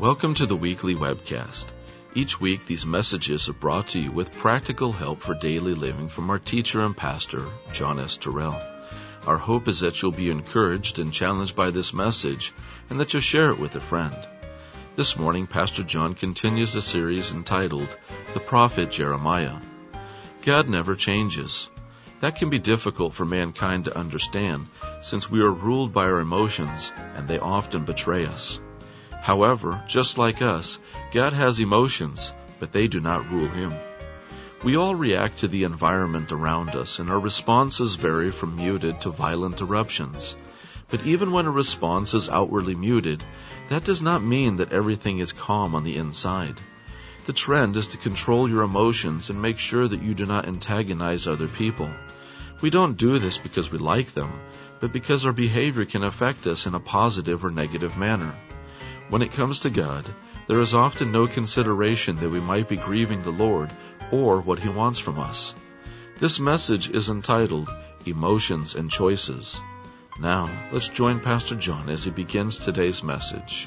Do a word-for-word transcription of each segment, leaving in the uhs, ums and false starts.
Welcome to the weekly webcast. Each week, these messages are brought to you with practical help for daily living from our teacher and pastor, John S. Terrell. Our hope is that you'll be encouraged and challenged by this message, and that you'll share it with a friend. This morning, Pastor John continues a series entitled, The Prophet Jeremiah. God never changes. That can be difficult for mankind to understand, since we are ruled by our emotions, and they often betray us. However, just like us, God has emotions, but they do not rule Him. We all react to the environment around us, and our responses vary from muted to violent eruptions. But even when a response is outwardly muted, that does not mean that everything is calm on the inside. The trend is to control your emotions and make sure that you do not antagonize other people. We don't do this because we like them, but because our behavior can affect us in a positive or negative manner. When it comes to God, there is often no consideration that we might be grieving the Lord or what He wants from us. This message is entitled, Emotions and Choices. Now, let's join Pastor John as he begins today's message.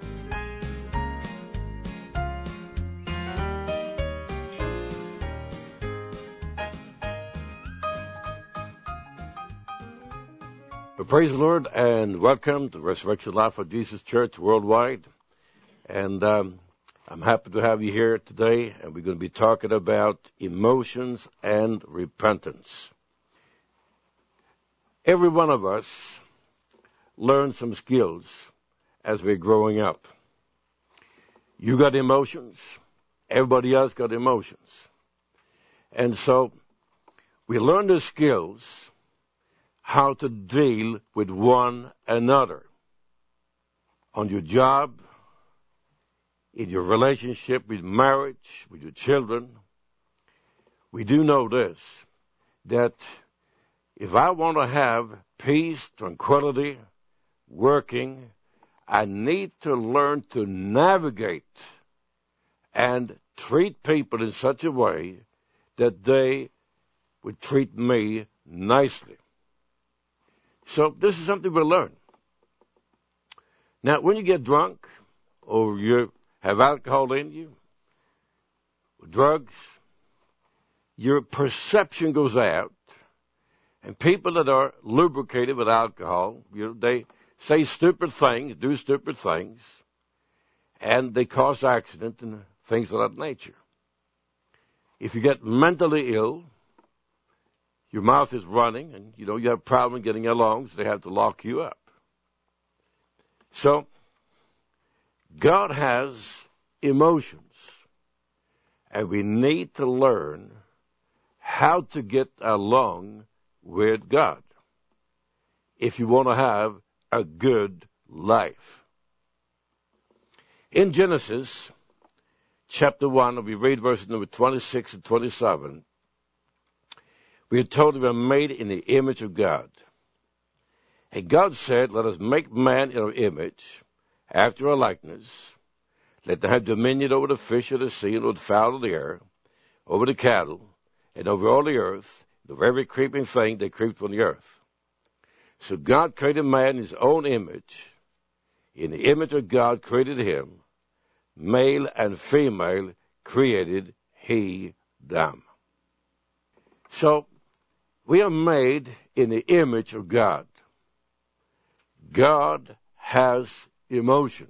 Well, praise the Lord, and welcome to Resurrection Life of Jesus Church Worldwide. And um, I'm happy to have you here today, and we're going to be talking about emotions and repentance. Every one of us learns some skills as we're growing up. You got emotions. Everybody else got emotions. And so we learn the skills how to deal with one another. On your job, in your relationship, with marriage, with your children. We do know this, that if I want to have peace, tranquility, working, I need to learn to navigate and treat people in such a way that they would treat me nicely. So this is something we learn. Now, when you get drunk, or you have alcohol in you, drugs, your perception goes out, and people that are lubricated with alcohol, you know, they say stupid things, do stupid things, and they cause accidents and things of that nature. If you get mentally ill, your mouth is running, and, you know, you have a problem getting along, so they have to lock you up. So, God has emotions, and we need to learn how to get along with God if you want to have a good life. In Genesis chapter one, we read verses number twenty-six and twenty-seven, we are told we are made in the image of God. And God said, let us make man in our image, after our likeness. Let them have dominion over the fish of the sea, and over the fowl of the air, over the cattle, and over all the earth, and over every creeping thing that creeps on the earth. So God created man in His own image. In the image of God created him. Male and female created He them. So, we are made in the image of God. God has emotions.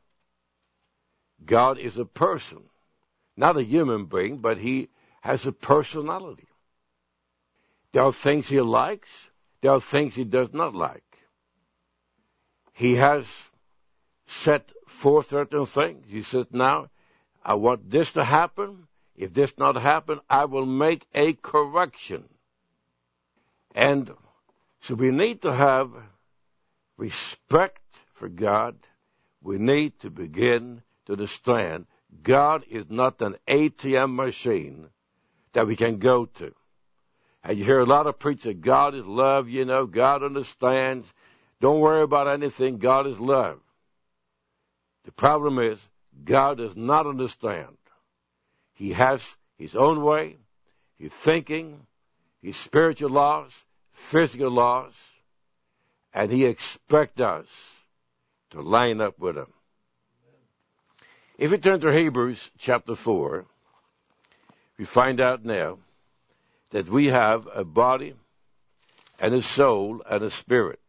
God is a person, not a human being, but He has a personality. There are things He likes, there are things He does not like. He has set forth certain things. He says, now, I want this to happen. If this not happen, I will make a correction. And so we need to have respect for God. We need to begin to understand God is not an A T M machine that we can go to. And you hear a lot of preachers, God is love, you know, God understands. Don't worry about anything, God is love. The problem is, God does not understand. He has His own way, His thinking, His spiritual laws, physical laws, and He expects us to line up with Him. If we turn to Hebrews chapter four, we find out now that we have a body and a soul and a spirit.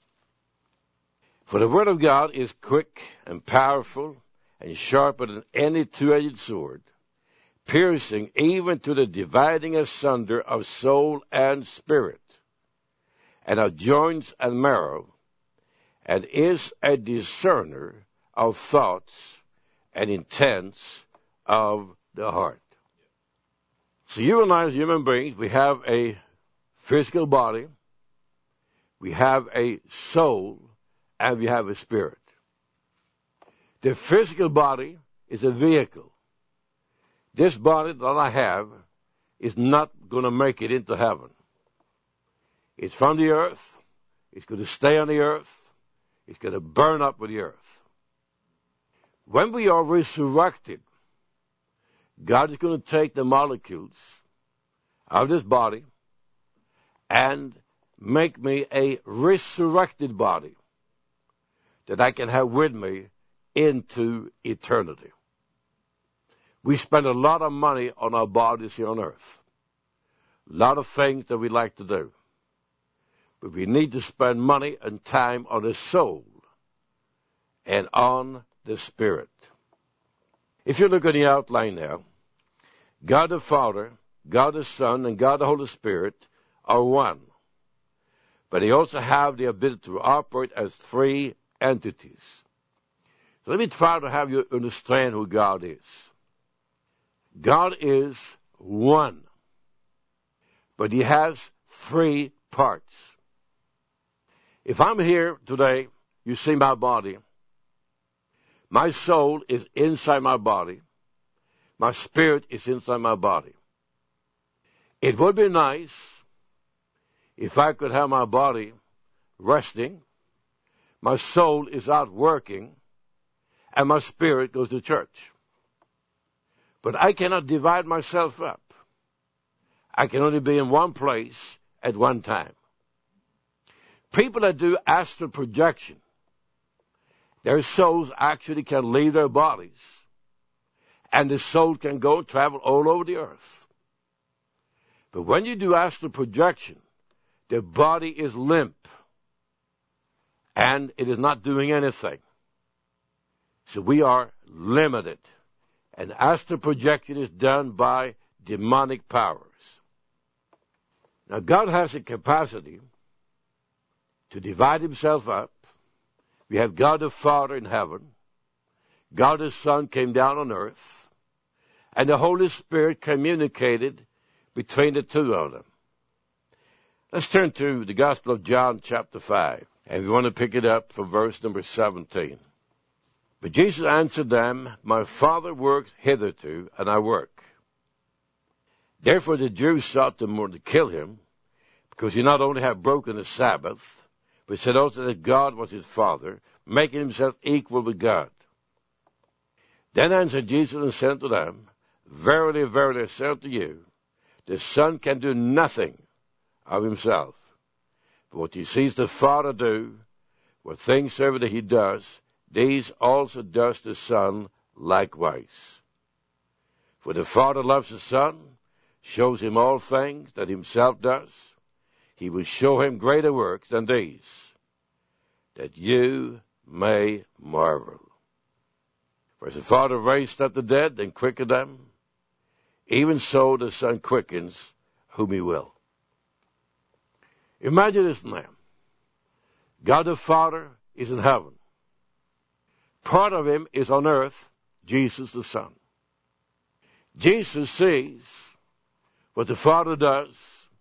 For the word of God is quick and powerful and sharper than any two-edged sword, piercing even to the dividing asunder of soul and spirit, and of joints and marrow, and is a discerner of thoughts and intents of the heart. So you and I, as human beings, we have a physical body, we have a soul, and we have a spirit. The physical body is a vehicle. This body that I have is not going to make it into heaven. It's from the earth. It's going to stay on the earth. It's going to burn up with the earth. When we are resurrected, God is going to take the molecules out of this body and make me a resurrected body that I can have with me into eternity. We spend a lot of money on our bodies here on earth. A lot of things that we like to do. But we need to spend money and time on the soul and on the spirit. If you look at the outline now, God the Father, God the Son, and God the Holy Spirit are one. But they also have the ability to operate as three entities. So let me try to have you understand who God is. God is one, but he has three parts. If I'm here today, you see my body. My soul is inside my body. My spirit is inside my body. It would be nice if I could have my body resting, my soul is out working, and my spirit goes to church. But I cannot divide myself up. I can only be in one place at one time. People that do astral projection, their souls actually can leave their bodies, and the soul can go and travel all over the earth. But when you do astral projection, the body is limp, and it is not doing anything. So we are limited. And astral projection is done by demonic powers. Now, God has a capacity to divide himself up. We have God the Father in heaven. God the Son came down on earth. And the Holy Spirit communicated between the two of them. Let's turn to the Gospel of John chapter five. And we want to pick it up from verse number seventeen. But Jesus answered them, my Father works hitherto, and I work. Therefore the Jews sought the more to kill him, because he not only had broken the Sabbath, but said also that God was his Father, making himself equal with God. Then answered Jesus and said unto them, verily, verily, I say unto you, the Son can do nothing of himself. But what he sees the Father do, what things soever that he does, these also does the Son likewise. For the Father loves the Son, shows him all things that himself does. He will show him greater works than these, that you may marvel. For as the Father raised up the dead and quickened them, even so the Son quickens whom he will. Imagine this now. God the Father is in heaven. Part of him is on earth, Jesus the Son. Jesus sees what the Father does,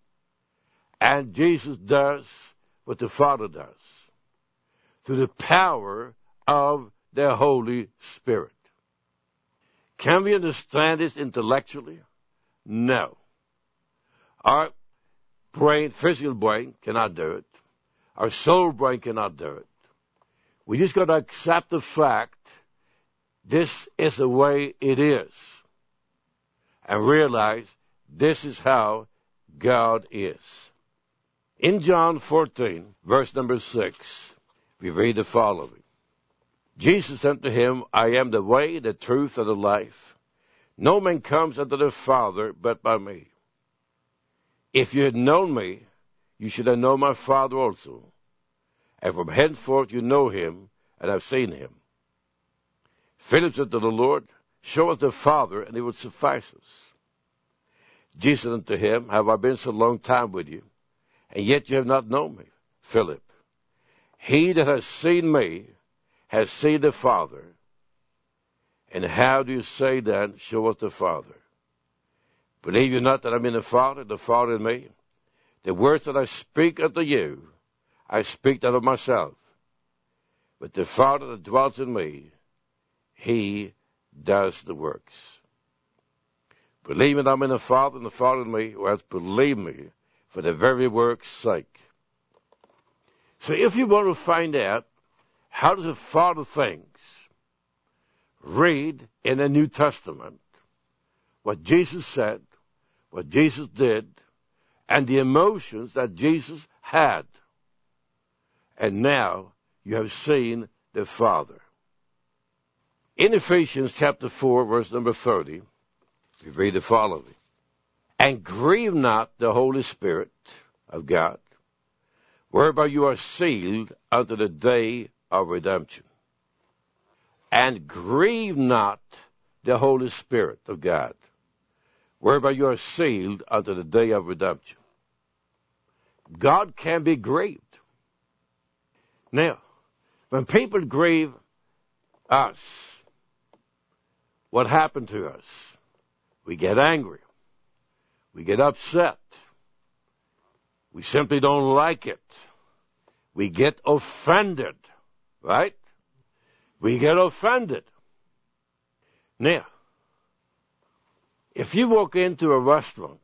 and Jesus does what the Father does, through the power of the Holy Spirit. Can we understand this intellectually? No. Our brain, physical brain, cannot do it. Our soul brain cannot do it. We just got to accept the fact this is the way it is, and realize this is how God is. In John fourteen, verse number six, we read the following. Jesus said to him, I am the way, the truth, and the life. No man comes unto the Father but by me. If you had known me, you should have known my Father also. And from henceforth you know him, and have seen him. Philip said to the Lord, show us the Father, and it would suffice us. Jesus said unto him, have I been so long time with you, and yet you have not known me, Philip? He that has seen me has seen the Father. And how do you say then, show us the Father? Believe you not that I'm in the Father, the Father in me? The words that I speak unto you, I speak not of myself. But the Father that dwells in me, he does the works. Believe me that I'm in the Father, and the Father in me, or else believe me for the very work's sake. So if you want to find out how does the Father thinks, read in the New Testament what Jesus said, what Jesus did, and the emotions that Jesus had. And now you have seen the Father. In Ephesians chapter four, verse number thirty, we read the following. And grieve not the Holy Spirit of God, whereby you are sealed unto the day of redemption. And grieve not the Holy Spirit of God, whereby you are sealed unto the day of redemption. God can be grieved. Now, when people grieve us, what happened to us? We get angry. We get upset. We simply don't like it. We get offended, right? We get offended. Now, if you walk into a restaurant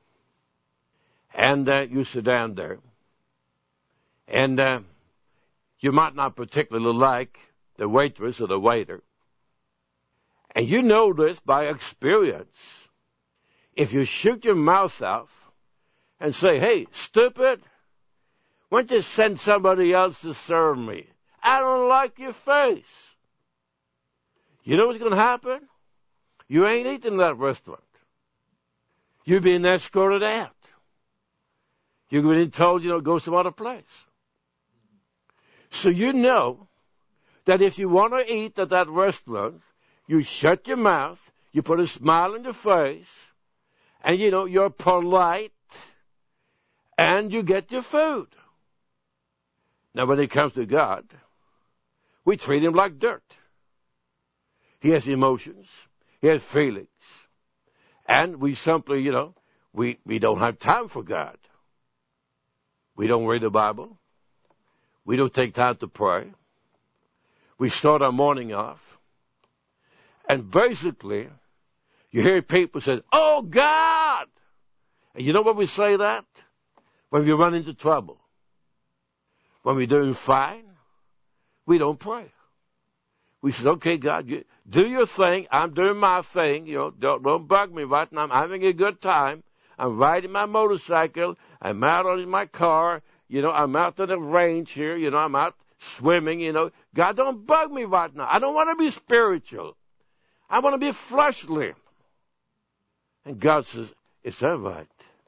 and uh, you sit down there, and uh, you might not particularly like the waitress or the waiter, and you know this by experience, if you shoot your mouth off and say, hey, stupid, why don't you send somebody else to serve me? I don't like your face. You know what's going to happen? You ain't eating in that restaurant. You're being escorted out. You're being told, you know, go some other place. So you know that if you want to eat at that restaurant, you shut your mouth, you put a smile on your face, and, you know, you're polite, and you get your food. Now, when it comes to God, we treat him like dirt. He has emotions. He has feelings. And we simply, you know, we, we don't have time for God. We don't read the Bible. We don't take time to pray. We start our morning off. And basically, you hear people say, oh, God! And you know when we say that? When we run into trouble. When we're doing fine, we don't pray. We say, okay, God, you do your thing. I'm doing my thing. You know, don't, don't bug me right now. I'm having a good time. I'm riding my motorcycle. I'm out on my car. You know, I'm out on the range here. You know, I'm out swimming. You know, God, don't bug me right now. I don't want to be spiritual. I want to be fleshly. And God says, is that right?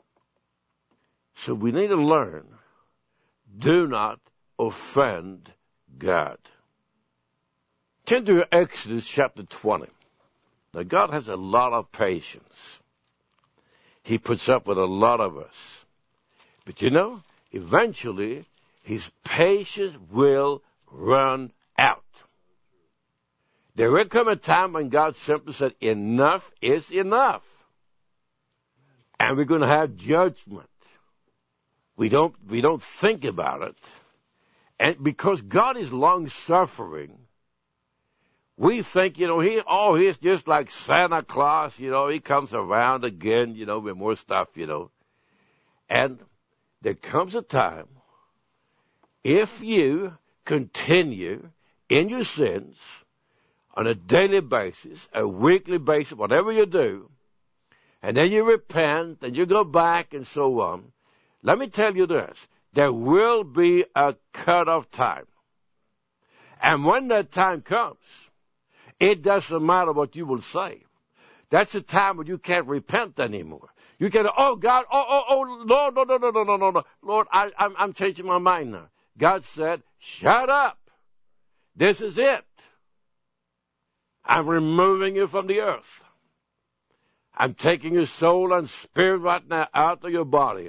So we need to learn, do not offend God. Turn to Exodus chapter twenty. Now, God has a lot of patience. He puts up with a lot of us. But you know, eventually, his patience will run out. There will come a time when God simply said, enough is enough. And we're going to have judgment. We don't, we don't think about it. And because God is long-suffering, we think, you know, he, oh, he's just like Santa Claus, you know, he comes around again, you know, with more stuff, you know. And there comes a time, if you continue in your sins on a daily basis, a weekly basis, whatever you do, and then you repent, and you go back and so on, let me tell you this, there will be a cut-off time. And when that time comes, it doesn't matter what you will say. That's the time when you can't repent anymore. You can't, oh, God, oh, oh, oh, Lord, no, no, no, no, no, no, no. Lord, I, I'm, I'm changing my mind now. God said, shut up. This is it. I'm removing you from the earth. I'm taking your soul and spirit right now out of your body.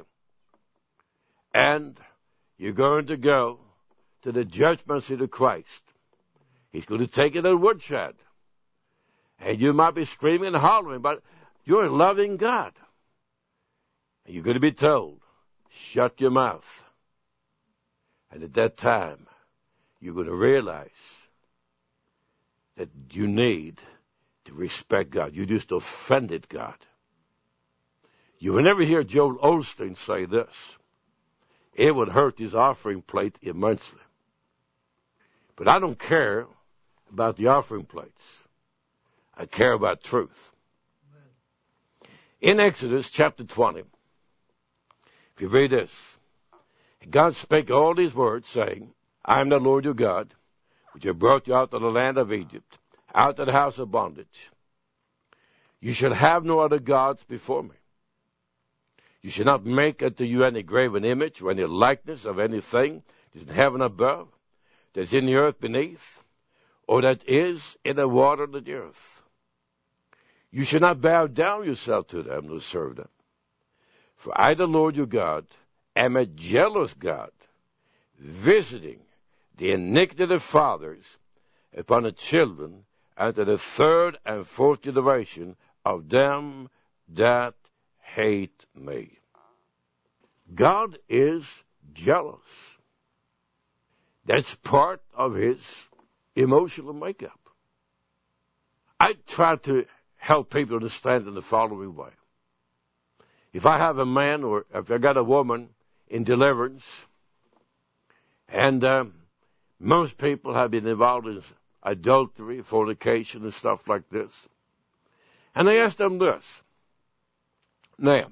And you're going to go to the judgment seat of Christ. He's going to take it at woodshed. And you might be screaming and hollering, but you're a loving God. And you're going to be told, shut your mouth. And at that time, you're going to realize that you need to respect God. You just offended God. You will never hear Joel Osteen say this. It would hurt his offering plate immensely. But I don't care about the offering plates. I care about truth. Amen. In Exodus chapter twenty, if you read this, God spake all these words, saying, I am the Lord your God, which have brought you out of the land of Egypt, out of the house of bondage. You shall have no other gods before me. You shall not make unto you any graven image or any likeness of anything that is in heaven above, that is in the earth beneath, or that is in the water of the earth. You shall not bow down yourself to them nor serve them. For I, the Lord your God, am a jealous God, visiting the iniquity of the fathers upon the children unto the third and fourth generation of them that hate me. God is jealous. That's part of his emotional makeup. I try to help people understand in the following way. If I have a man or if I got a woman in deliverance, and um, most people have been involved in adultery, fornication, and stuff like this, and I ask them this. Now,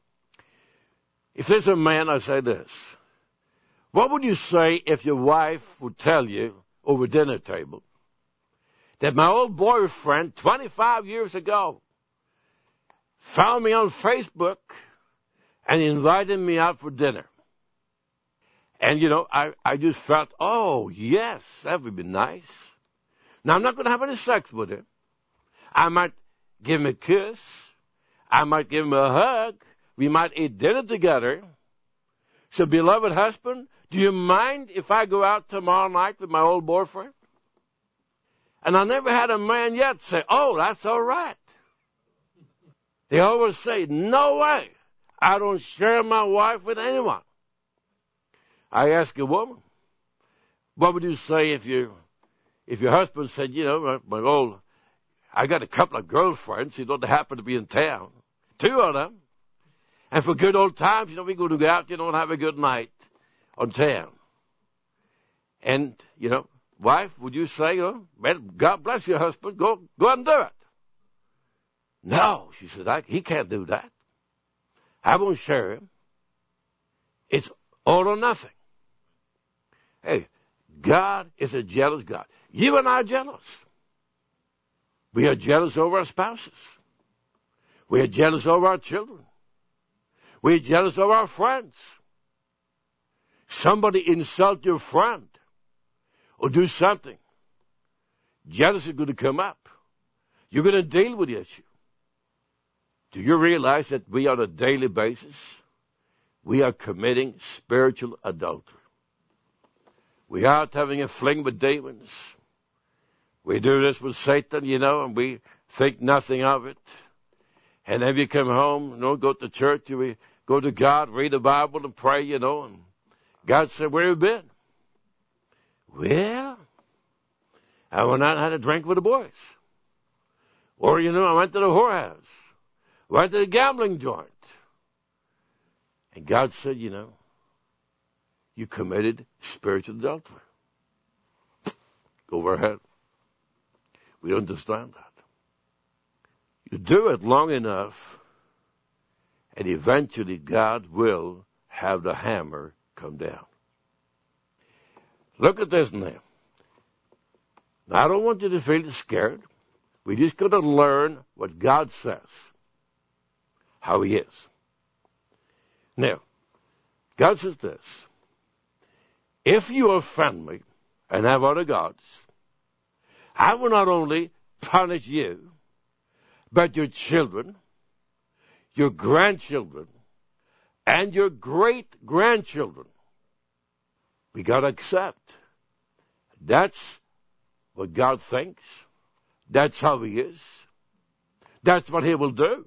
if there's a man, I say this. What would you say if your wife would tell you over dinner table that my old boyfriend twenty-five years ago found me on Facebook and invited me out for dinner? And, you know, I, I just felt, oh, yes, that would be nice. Now, I'm not going to have any sex with him. I might give him a kiss. I might give him a hug. We might eat dinner together. So, beloved husband, do you mind if I go out tomorrow night with my old boyfriend? And I never had a man yet say, oh, that's all right. They always say, no way. I don't share my wife with anyone. I ask a woman, what would you say if you, if your husband said, you know, my, my old, I got a couple of girlfriends, you know, they happen to be in town, two of them, and for good old times, you know, we're going to go out, you know, and have a good night on town. And, you know, wife, would you say, oh, well, God bless your husband, go, go and do it. No, she said, I, he can't do that. I won't share him. It's all or nothing. Hey, God is a jealous God. You and I are jealous. We are jealous over our spouses. We are jealous over our children. We are jealous over our friends. Somebody insult your friend or do something. Jealousy is going to come up. You're going to deal with the issue. Do you realize that we on a daily basis, we are committing spiritual adultery? We are out having a fling with demons. We do this with Satan, you know, and we think nothing of it. And then we come home, you know, go to church, we go to God, read the Bible and pray, you know, and God said, where have you been? Well, I went out and had a drink with the boys. Or, you know, I went to the whorehouse. Went to the gambling joint. And God said, you know, you committed spiritual adultery. Go over ahead. We don't understand that. You do it long enough, and eventually God will have the hammer come down. Look at this now. Now, I don't want you to feel scared. We just got to learn what God says, how He is. Now, God says this: if you offend me and have other gods, I will not only punish you, but your children, your grandchildren, and your great-grandchildren. We got to accept. That's what God thinks. That's how He is. That's what He will do.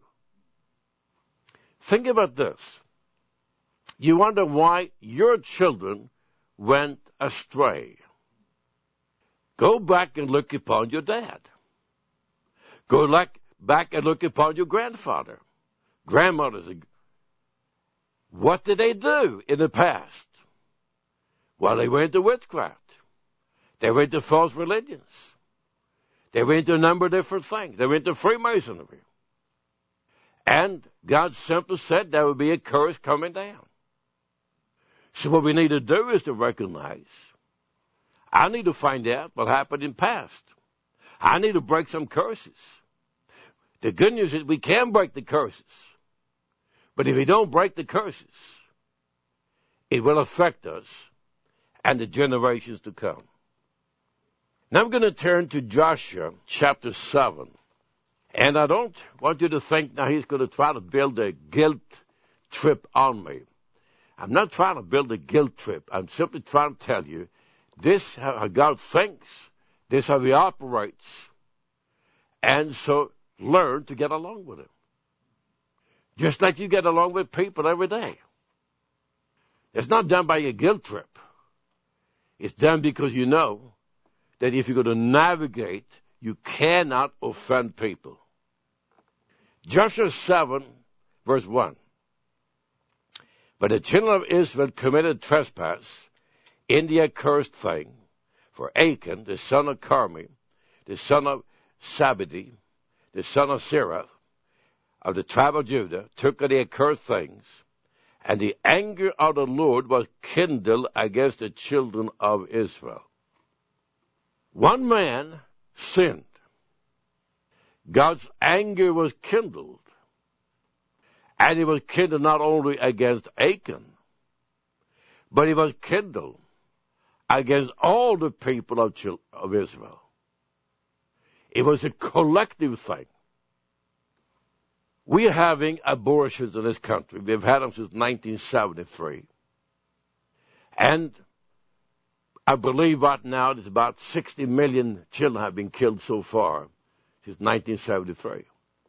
Think about this. You wonder why your children went astray. Go back and look upon your dad. Go look back and look upon your grandfather, grandmothers. What did they do in the past? Well, they went to witchcraft. They went to false religions. They went to a number of different things. They went to Freemasonry. And God simply said there would be a curse coming down. So what we need to do is to recognize, I need to find out what happened in the past. I need to break some curses. The good news is we can break the curses. But if we don't break the curses, it will affect us and the generations to come. Now I'm going to turn to Joshua chapter seven. And I don't want you to think now he's going to try to build a guilt trip on me. I'm not trying to build a guilt trip. I'm simply trying to tell you this is how God thinks. This is how He operates. And so learn to get along with Him. Just like you get along with people every day. It's not done by a guilt trip. It's done because you know that if you're going to navigate, you cannot offend people. Joshua seven, verse one. But the children of Israel committed trespass in the accursed thing, for Achan, the son of Carmi, the son of Zabdi, the son of Serath, of the tribe of Judah, took of the accursed things, and the anger of the Lord was kindled against the children of Israel. One man sinned. God's anger was kindled. And it was kindled not only against Achan, but it was kindled against all the people of, of Israel. It was a collective thing. We are having abortions in this country. We've had them since nineteen seventy-three. And I believe right now there's about sixty million children have been killed so far since nineteen seventy-three.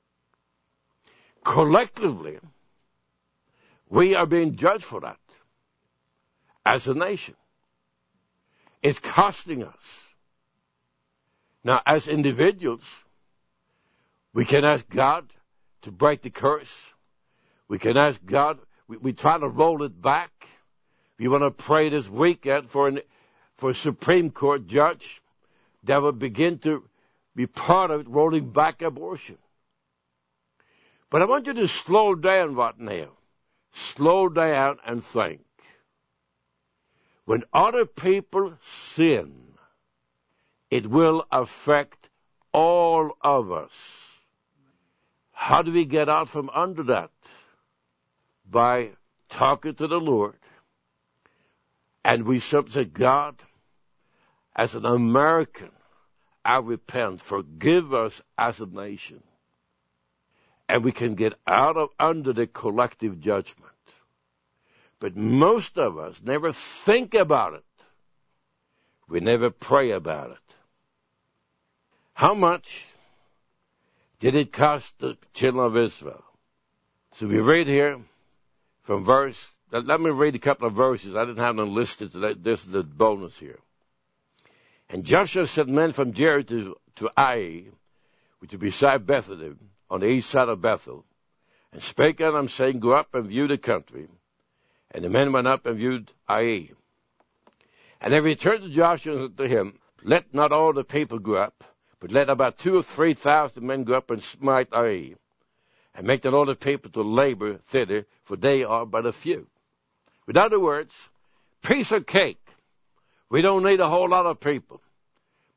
Collectively, we are being judged for that as a nation. It's costing us. Now, as individuals, we can ask God to break the curse. We can ask God, we, we try to roll it back. We want to pray this weekend for, an, for a Supreme Court judge that will begin to be part of it, rolling back abortion. But I want you to slow down right now. Slow down and think. When other people sin, it will affect all of us. How do we get out from under that? By talking to the Lord. And we say, God, as an American, I repent. Forgive us as a nation. And we can get out of under the collective judgment. But most of us never think about it. We never pray about it. How much did it cost the children of Israel? So we read here from verse, let me read a couple of verses. I didn't have them listed, so this is the bonus here. And Joshua sent men from Jericho to Ai, which is beside Bethel, on the east side of Bethel, and spake unto them, saying, Go up and view the country. And the men went up and viewed Ai. And they returned to Joshua and said to him, Let not all the people go up, but let about two or three thousand men go up and smite Ai, and make not all the people to labor thither, for they are but a few. In other words, piece of cake. We don't need a whole lot of people,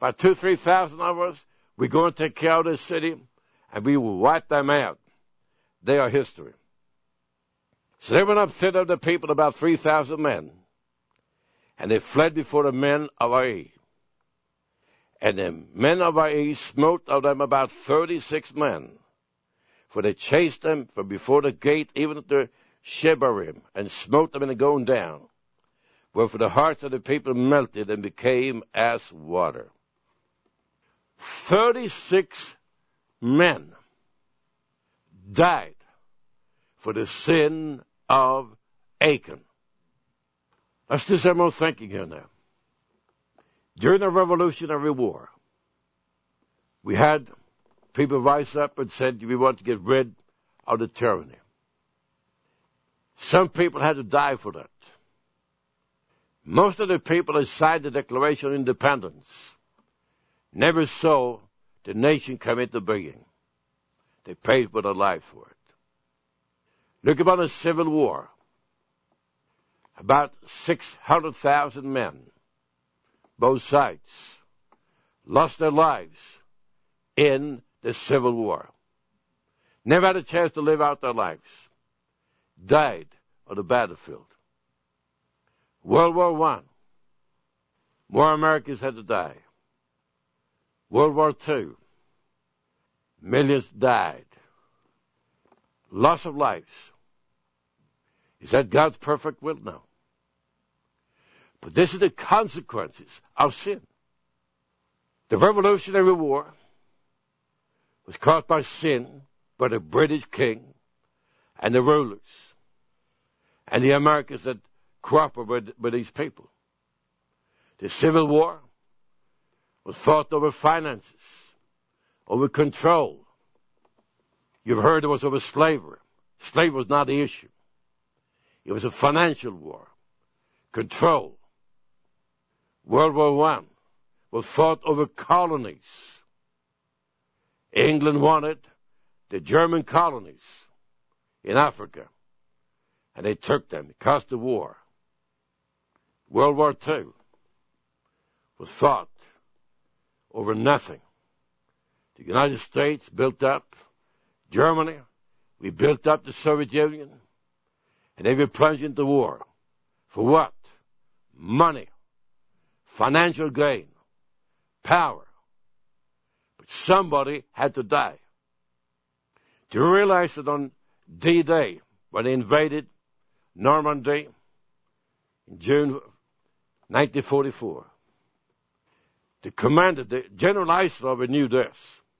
about two, three thousand of us, we're going to take care of this city, and we will wipe them out. They are history. So they went up thither, the people, about three thousand men, and they fled before the men of Ai. And the men of Ai smote of them about thirty-six men, for they chased them from before the gate even to Shebarim, and smote them in the going down, wherefore the hearts of the people melted and became as water. Thirty-six men died for the sin of Achan. Let's do some more thinking here now. During the Revolutionary War, we had people rise up and said, we want to get rid of the tyranny. Some people had to die for that. Most of the people that signed the Declaration of Independence never saw the nation come into being. They paid with their life for it. Look upon the Civil War. About six hundred thousand men, both sides, lost their lives in the Civil War. Never had a chance to live out their lives. Died on the battlefield. World War One. More Americans had to die. World War Two. Millions died. Loss of lives. Is that God's perfect will? No. But this is the consequences of sin. The Revolutionary War was caused by sin by the British king and the rulers and the Americans that cooperated with, with these people. The Civil War was fought over finances, over control. You've heard it was over slavery. Slavery was not the issue. It was a financial war. Control. World War One was fought over colonies. England wanted the German colonies in Africa, and they took them. It caused the war. World War Two was fought over nothing. The United States built up Germany. We built up the Soviet Union. And they were plunged into war. For what? Money. Financial gain. Power. But somebody had to die. Do you realize that on D-Day, when they invaded Normandy in June nineteen forty-four, the commander, the General Eisenhower, knew this,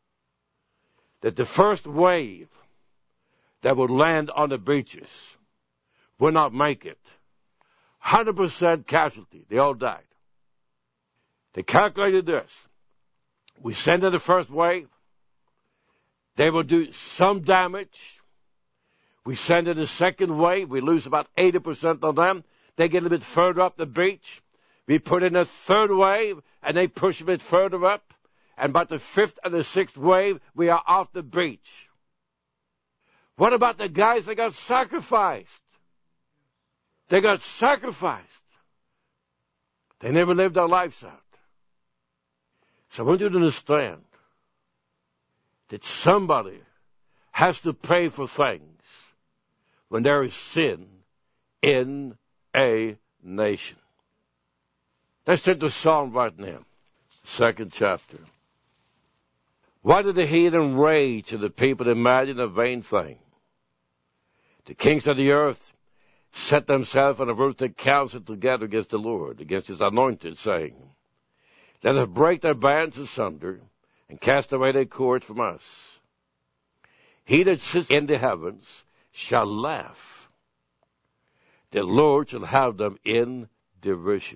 that the first wave that would land on the beaches would not make it. one hundred percent casualty. They all died. They calculated this. We send in the first wave. They will do some damage. We send in the second wave. We lose about eighty percent of them. They get a bit further up the beach. We put in a third wave, and they push a bit further up. And by the fifth and the sixth wave, we are off the beach. What about the guys that got sacrificed? They got sacrificed. They never lived their lives out. So I want you to understand that somebody has to pay for things when there is sin in a nation. Let's turn to Psalm right now, second chapter. Why did the heathen rage and the people imagine a vain thing? The kings of the earth set themselves on a rooted council together against the Lord, against his anointed, saying, let us break their bands asunder and cast away their cords from us. He that sits in the heavens shall laugh. The Lord shall have them in derision.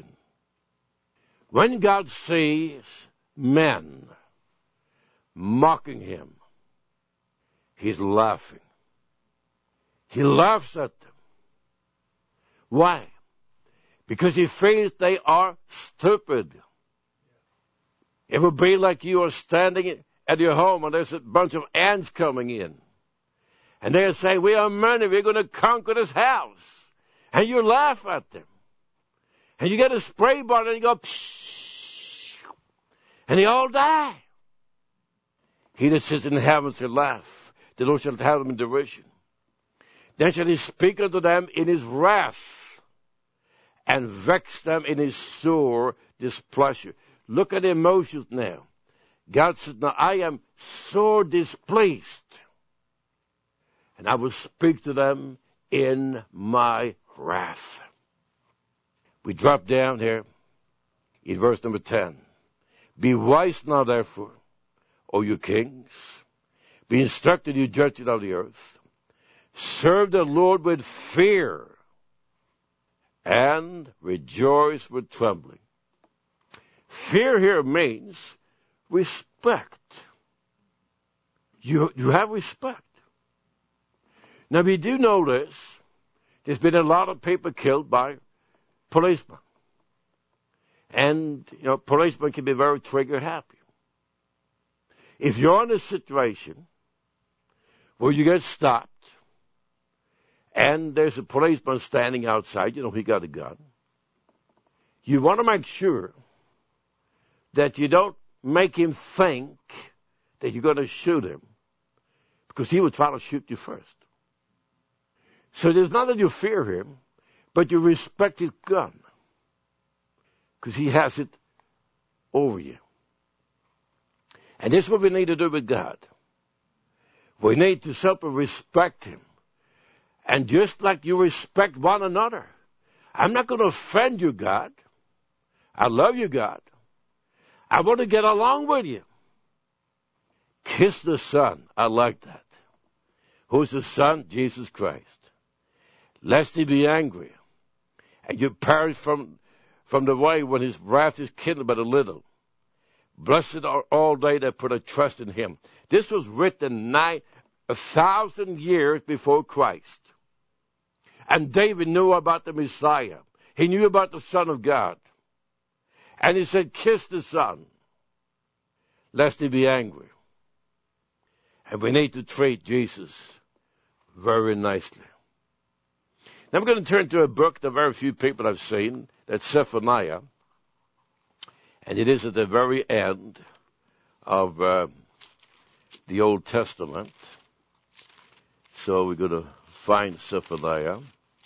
When God sees men mocking him, he's laughing. He laughs at them. Why? Because he feels they are stupid. It would be like you are standing at your home and there's a bunch of ants coming in. And they're saying, we are many, we're going to conquer this house. And you laugh at them. And you get a spray bottle and you go, psh, And they all die. He that sits in the heavens shall laugh. The Lord shall have them in derision. Then shall he speak unto them in his wrath, and vex them in his sore displeasure. Look at the emotions now. God said, now I am sore displeased, and I will speak to them in my wrath. We drop down here in verse number ten. Be wise now, therefore, O you kings. Be instructed, you judges of the earth. Serve the Lord with fear, and rejoice with trembling. Fear here means respect. You, you have respect. Now, we do notice there's been a lot of people killed by policemen. And, you know, policemen can be very trigger happy. If you're in a situation where you get stopped and there's a policeman standing outside, you know, he got a gun, you want to make sure that you don't make him think that you're going to shoot him, because he will try to shoot you first. So there's not that you fear him, but you respect his gun, because he has it over you. And this is what we need to do with God. We need to simply respect him. And just like you respect one another. I'm not going to offend you, God. I love you, God. I want to get along with you. Kiss the Son. I like that. Who's the Son? Jesus Christ. Lest he be angry, and you perish from, from the way when his wrath is kindled but a little. Blessed are all they that put a trust in him. This was written nine, a thousand years before Christ. And David knew about the Messiah. He knew about the Son of God. And he said, kiss the Son, lest he be angry. And we need to treat Jesus very nicely. Now I'm going to turn to a book that very few people have seen. That's Zephaniah. And it is at the very end of uh, the Old Testament. So we're going to find Zephaniah.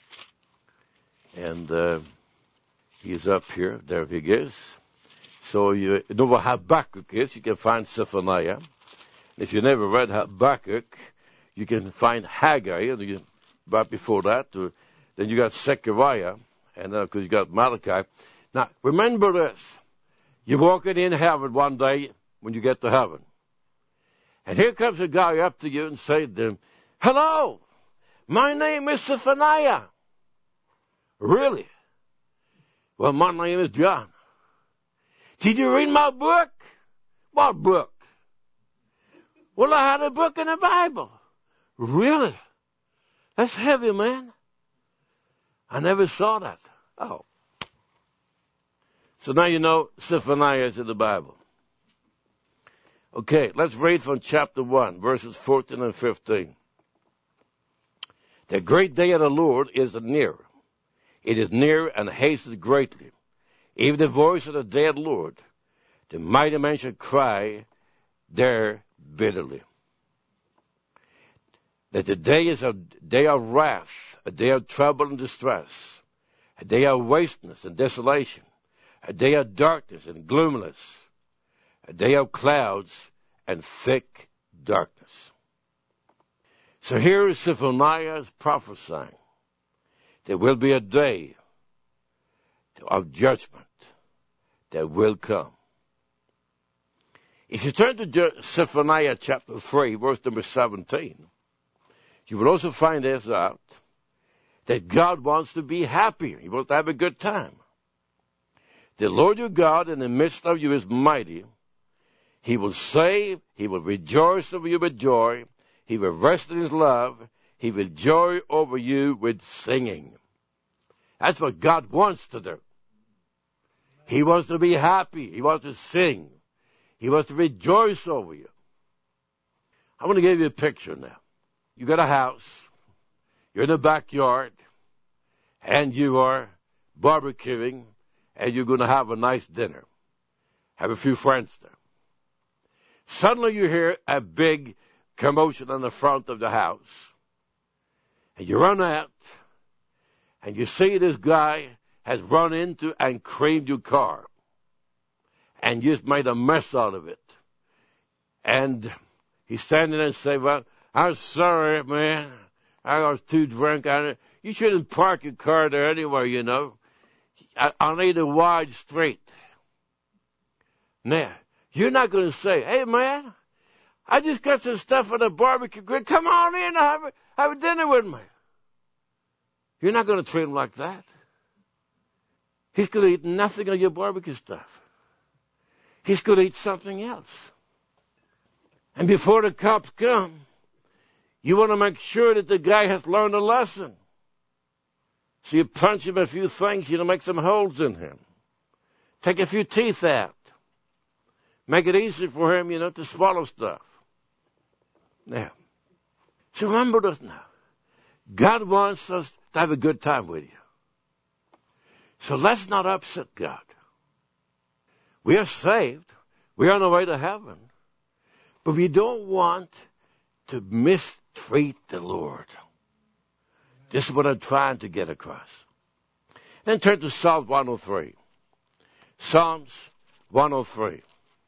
And uh, he's up here. There he is. So you know what Habakkuk is. You can find Zephaniah. If you never read Habakkuk, you can find Haggai. And you, right before that, or, then you got Zechariah. And then, because you got Malachi. Now, remember this. You're walking in heaven one day when you get to heaven. And here comes a guy up to you and says to him, hello, my name is Zephaniah. Really? Well, my name is John. Did you read my book? What book? Well, I had a book in the Bible. Really? That's heavy, man. I never saw that. Oh. So now you know Zephaniah is in the Bible. Okay, let's read from chapter one, verses fourteen and fifteen. The great day of the Lord is near. It is near and hasteth greatly. Even the voice of the day of the Lord. The mighty man shall cry there bitterly. That the day is a day of wrath, a day of trouble and distress, a day of wasteness and desolation, a day of darkness and gloominess, a day of clouds and thick darkness. So here is Zephaniah prophesying. There will be a day of judgment that will come. If you turn to Zephaniah chapter three, verse number seventeen, you will also find this out, that God wants to be happy. He wants to have a good time. The Lord your God in the midst of you is mighty. He will save. He will rejoice over you with joy. He will rest in his love. He will joy over you with singing. That's what God wants to do. He wants to be happy. He wants to sing. He wants to rejoice over you. I want to give you a picture now. You got a house. You're in the backyard. And you are barbecuing. And you're going to have a nice dinner. have a few friends there. Suddenly you hear a big commotion on the front of the house. And you run out, and you see this guy has run into and creamed your car. And just made a mess out of it. And he's standing there and saying, well, I'm sorry, man. I was too drunk on it. You shouldn't park your car there anyway, you know. I, I need a wide street. Now, you're not going to say, hey, man, I just got some stuff on the barbecue grill. Come on in and have a, have a dinner with me. You're not going to treat him like that. He's going to eat nothing of your barbecue stuff. He's going to eat something else. And before the cops come, you want to make sure that the guy has learned a lesson. So you punch him a few things, you know, make some holes in him. Take a few teeth out. Make it easy for him, you know, to swallow stuff. Now, so remember this now. God wants us to have a good time with you. So let's not upset God. We are saved. We are on our way to heaven. But we don't want to mistreat the Lord. This is what I'm trying to get across. Then turn to Psalm one oh three. Psalms one oh three.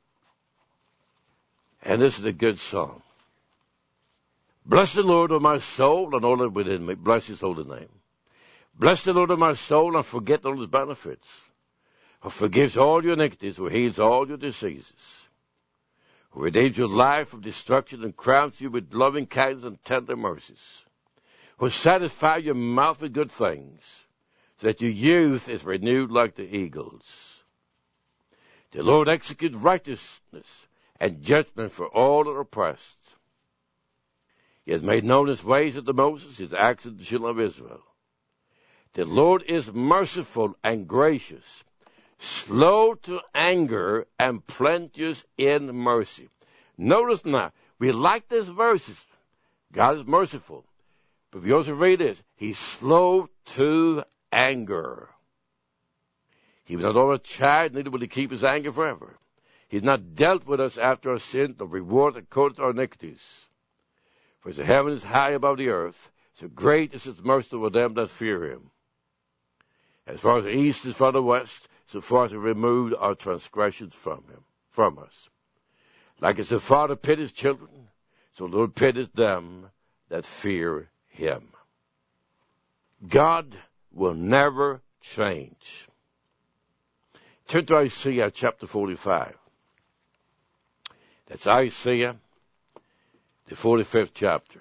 And this is a good song. Bless the Lord, O my soul, and all that within me. Bless his holy name. Bless the Lord, O my soul, and forget all his benefits. Who forgives all your iniquities, who heals all your diseases, who redeems your life from destruction and crowns you with loving kindness and tender mercies, who satisfies your mouth with good things, so that your youth is renewed like the eagles. The Lord executes righteousness and judgment for all that are oppressed. He has made known his ways unto Moses, his acts unto the children of Israel. The Lord is merciful and gracious, slow to anger, and plenteous in mercy. Notice now, we like these verses. God is merciful. But we also read this. He's slow to anger. He was not over a child, neither will he keep his anger forever. He's not dealt with us after our sin, nor reward according to our iniquities. For as the heaven is high above the earth, so great is his mercy toward them that fear him. As far as the east is from the west, so far as he removed our transgressions from him, from us. Like as the Father pities children, so the Lord pities them that fear him. God will never change. Turn to Isaiah chapter forty-five. That's Isaiah, the forty-fifth chapter.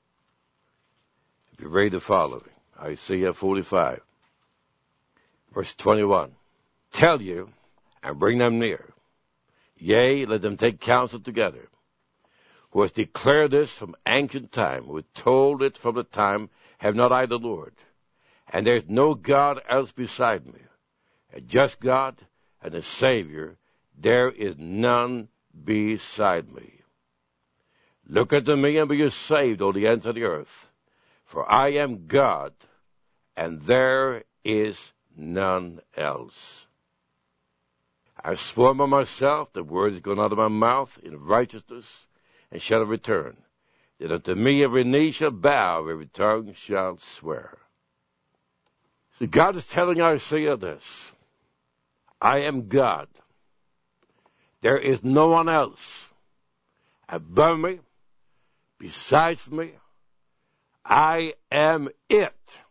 If you read the following, Isaiah forty-five, verse twenty-one. Tell you, and bring them near. Yea, let them take counsel together. Who has declared this from ancient time, who has told it from the time, have not I the Lord? And there is no God else beside me, a just God and a Savior. There is none beside me. Look unto me and be ye saved, O the ends of the earth. For I am God, and there is none else. I swore by myself, the words gone out of my mouth in righteousness, and shall return. That unto me every knee shall bow, every tongue shall swear. So God is telling Isaiah this. I am God. There is no one else above me, besides me. I am it.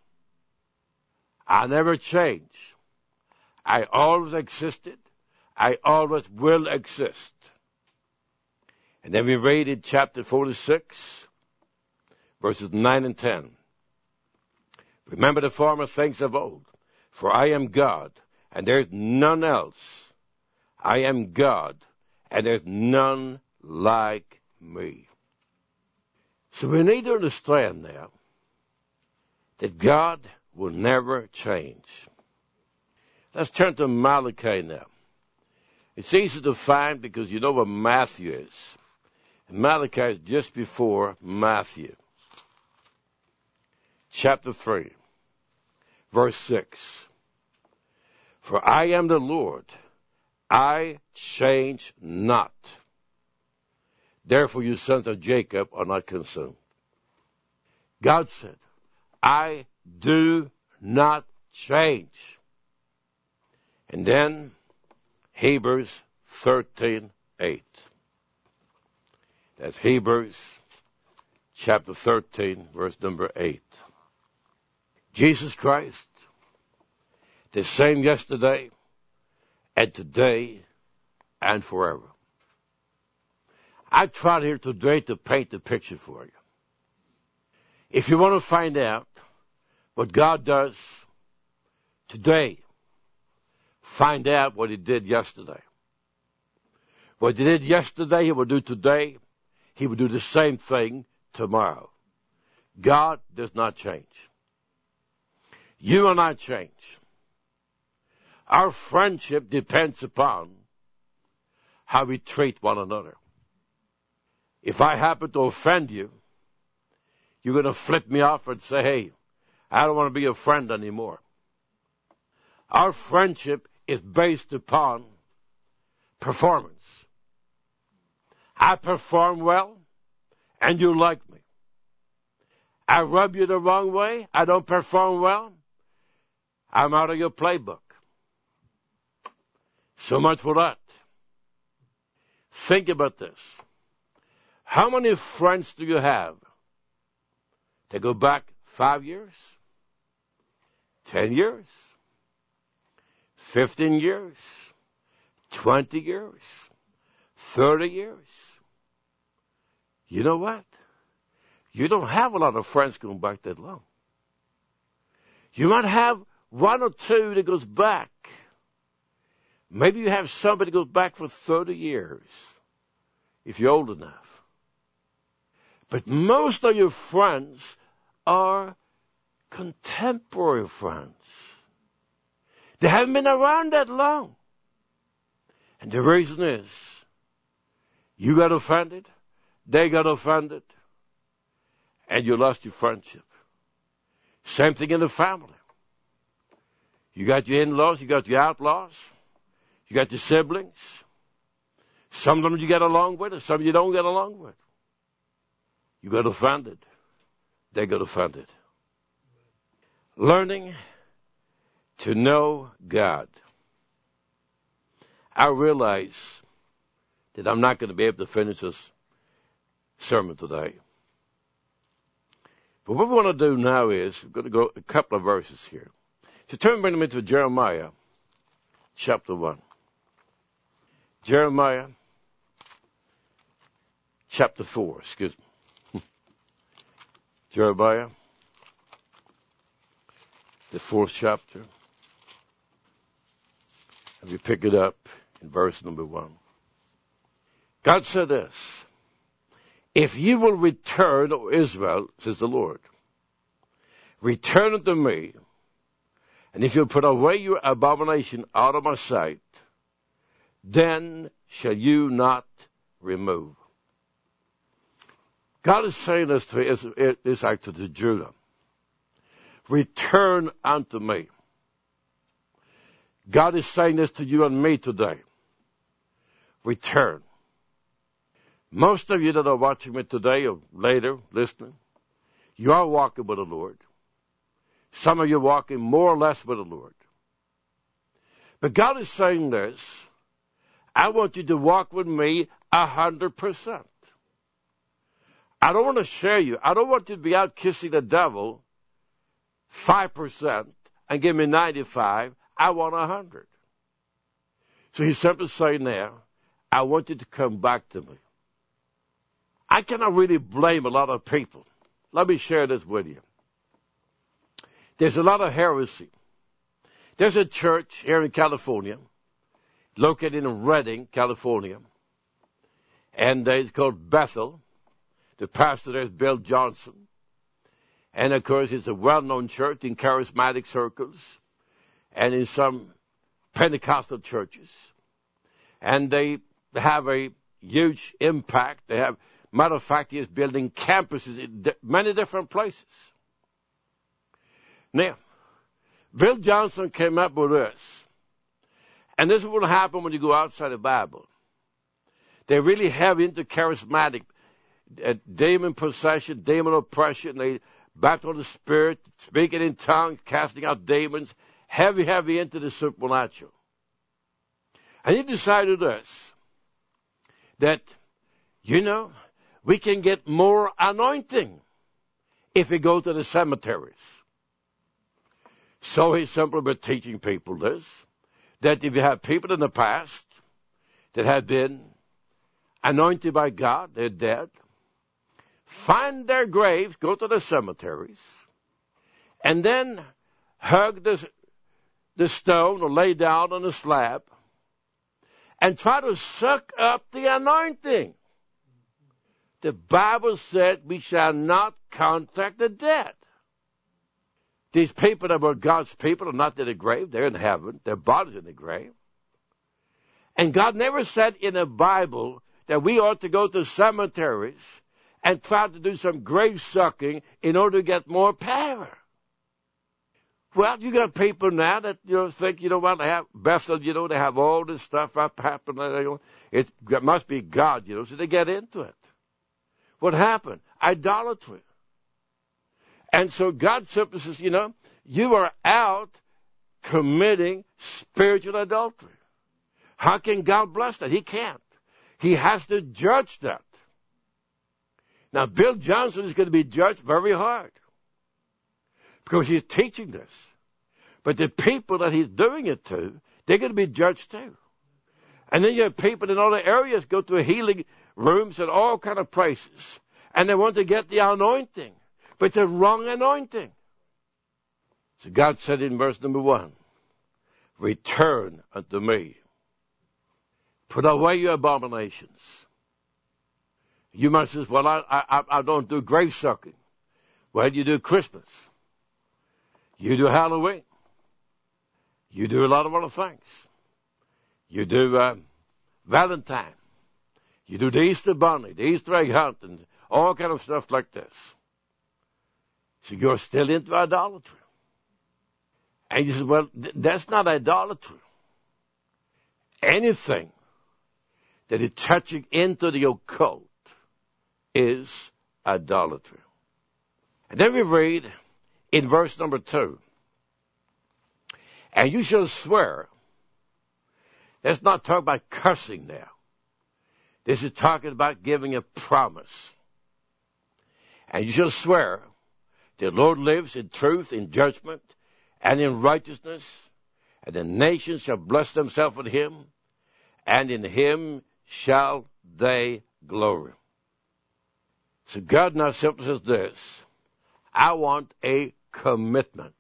I never change. I always existed. I always will exist. And then we read in chapter forty-six, verses nine and ten. Remember the former things of old, for I am God, and there is none else. I am God, and there is none like me. So we need to understand now that God will never change. Let's turn to Malachi now. It's easy to find because you know where Matthew is. And Malachi is just before Matthew. Chapter three, verse six. For I am the Lord, I change not. Therefore you sons of Jacob are not consumed. God said, I do not change. And then Hebrews thirteen eight. That's Hebrews chapter thirteen, verse number eight. Jesus Christ, the same yesterday and today and forever. I tried here today to paint the picture for you. If you want to find out what God does today, find out what He did yesterday. What He did yesterday, He will do today. He will do the same thing tomorrow. God does not change. You and I change. Our friendship depends upon how we treat one another. If I happen to offend you, you're going to flip me off and say, hey, I don't want to be your friend anymore. Our friendship is based upon performance. I perform well, and you like me. I rub you the wrong way, I don't perform well, I'm out of your playbook. So much for that. Think about this. How many friends do you have that go back five years, ten years, fifteen years, twenty years, thirty years? You know what? You don't have a lot of friends going back that long. You might have one or two that goes back. Maybe you have somebody that goes back for thirty years, if you're old enough. But most of your friends are contemporary friends. They haven't been around that long. And the reason is, you got offended, they got offended, and you lost your friendship. Same thing in the family. You got your in-laws, you got your outlaws, you got your siblings. Some of them you get along with, and some you don't get along with. You got offended, they got offended. Learning to know God. I realize that I'm not going to be able to finish this sermon today. But what we want to do now is, we're going to go a couple of verses here. So turn bring them into Jeremiah chapter one. Jeremiah chapter four, excuse me. Jeremiah, the fourth chapter. And we pick it up in verse number one. God said this, if you will return, O Israel, says the Lord, return unto me, and if you'll put away your abomination out of my sight, then shall you not remove. God is saying this to Israel, to Judah. Return unto me. God is saying this to you and me today. Return. Most of you that are watching me today or later listening, you are walking with the Lord. Some of you are walking more or less with the Lord. But God is saying this, I want you to walk with me a hundred percent. I don't want to share you. I don't want you to be out kissing the devil five percent and give me ninety-five. I want one hundred. So he's simply saying there, I want you to come back to me. I cannot really blame a lot of people. Let me share this with you. There's a lot of heresy. There's a church here in California, located in Redding, California, and it's called Bethel. The pastor there is Bill Johnson. And, of course, it's a well-known church in charismatic circles and in some Pentecostal churches. And they have a huge impact. They have, matter of fact, he is building campuses in many different places. Now, Bill Johnson came up with this. And this is what will happen when you go outside the Bible. They really have into charismatic, uh, demon possession, demon oppression. They baptize the Spirit, speaking in tongues, casting out demons, heavy, heavy into the supernatural. And he decided this, that, you know, we can get more anointing if we go to the cemeteries. So he simply been teaching people this, that if you have people in the past that have been anointed by God, they're dead, find their graves, go to the cemeteries, and then hug the, the stone or lay down on the slab and try to suck up the anointing. The Bible said we shall not contact the dead. These people that were God's people are not in the grave. They're in heaven. Their body's in the grave. And God never said in the Bible that we ought to go to cemeteries and try to do some grave sucking in order to get more power. Well, you got people now that, you know, think, you know what, they have Bethel, you know, they have all this stuff up happening. It must be God, you know, so they get into it. What happened? Idolatry. And so God simply says, you know, you are out committing spiritual adultery. How can God bless that? He can't. He has to judge that. Now, Bill Johnson is going to be judged very hard because he's teaching this. But the people that he's doing it to, they're going to be judged too. And then you have people in other areas go to healing rooms and all kind of places, and they want to get the anointing, but it's a wrong anointing. So God said in verse number one, return unto me. Put away your abominations. You might say, well, I, I, I don't do grave sucking. Well, you do Christmas. You do Halloween. You do a lot of other things. You do uh, Valentine. You do the Easter bunny, the Easter egg hunt, and all kind of stuff like this. So you're still into idolatry. And you say, well, th- that's not idolatry. Anything that is touching into the occult is idolatry. And then we read in verse number two, and you shall swear. Let's not talk about cursing now. This is talking about giving a promise. And you shall swear, the Lord lives in truth, in judgment, and in righteousness, and the nations shall bless themselves in him, and in him shall they glory. So God now simply says this, I want a commitment.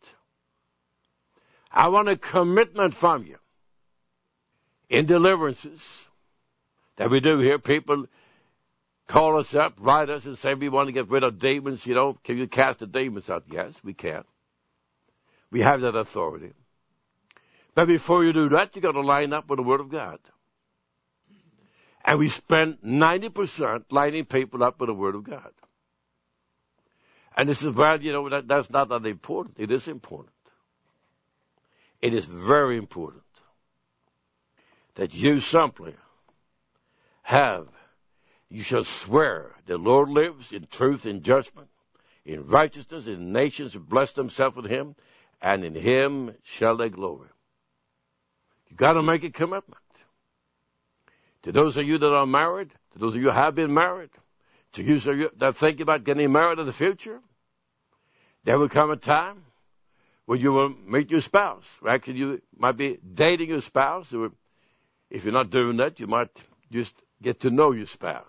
I want a commitment from you. In deliverances that we do here, people call us up, write us, and say we want to get rid of demons. You know, can you cast the demons out? Yes, we can. We have that authority. But before you do that, you got to line up with the Word of God. And we spend ninety percent lining people up with the Word of God. And this is why, you know, that, that's not that important. It is important. It is very important that you simply have, you shall swear, the Lord lives in truth and judgment, in righteousness, in nations who bless themselves with him, and in him shall they glory. You got to make a commitment. To those of you that are married, to those of you who have been married, to you that think about getting married in the future, there will come a time when you will meet your spouse. Actually, you might be dating your spouse. Or if you're not doing that, you might just get to know your spouse.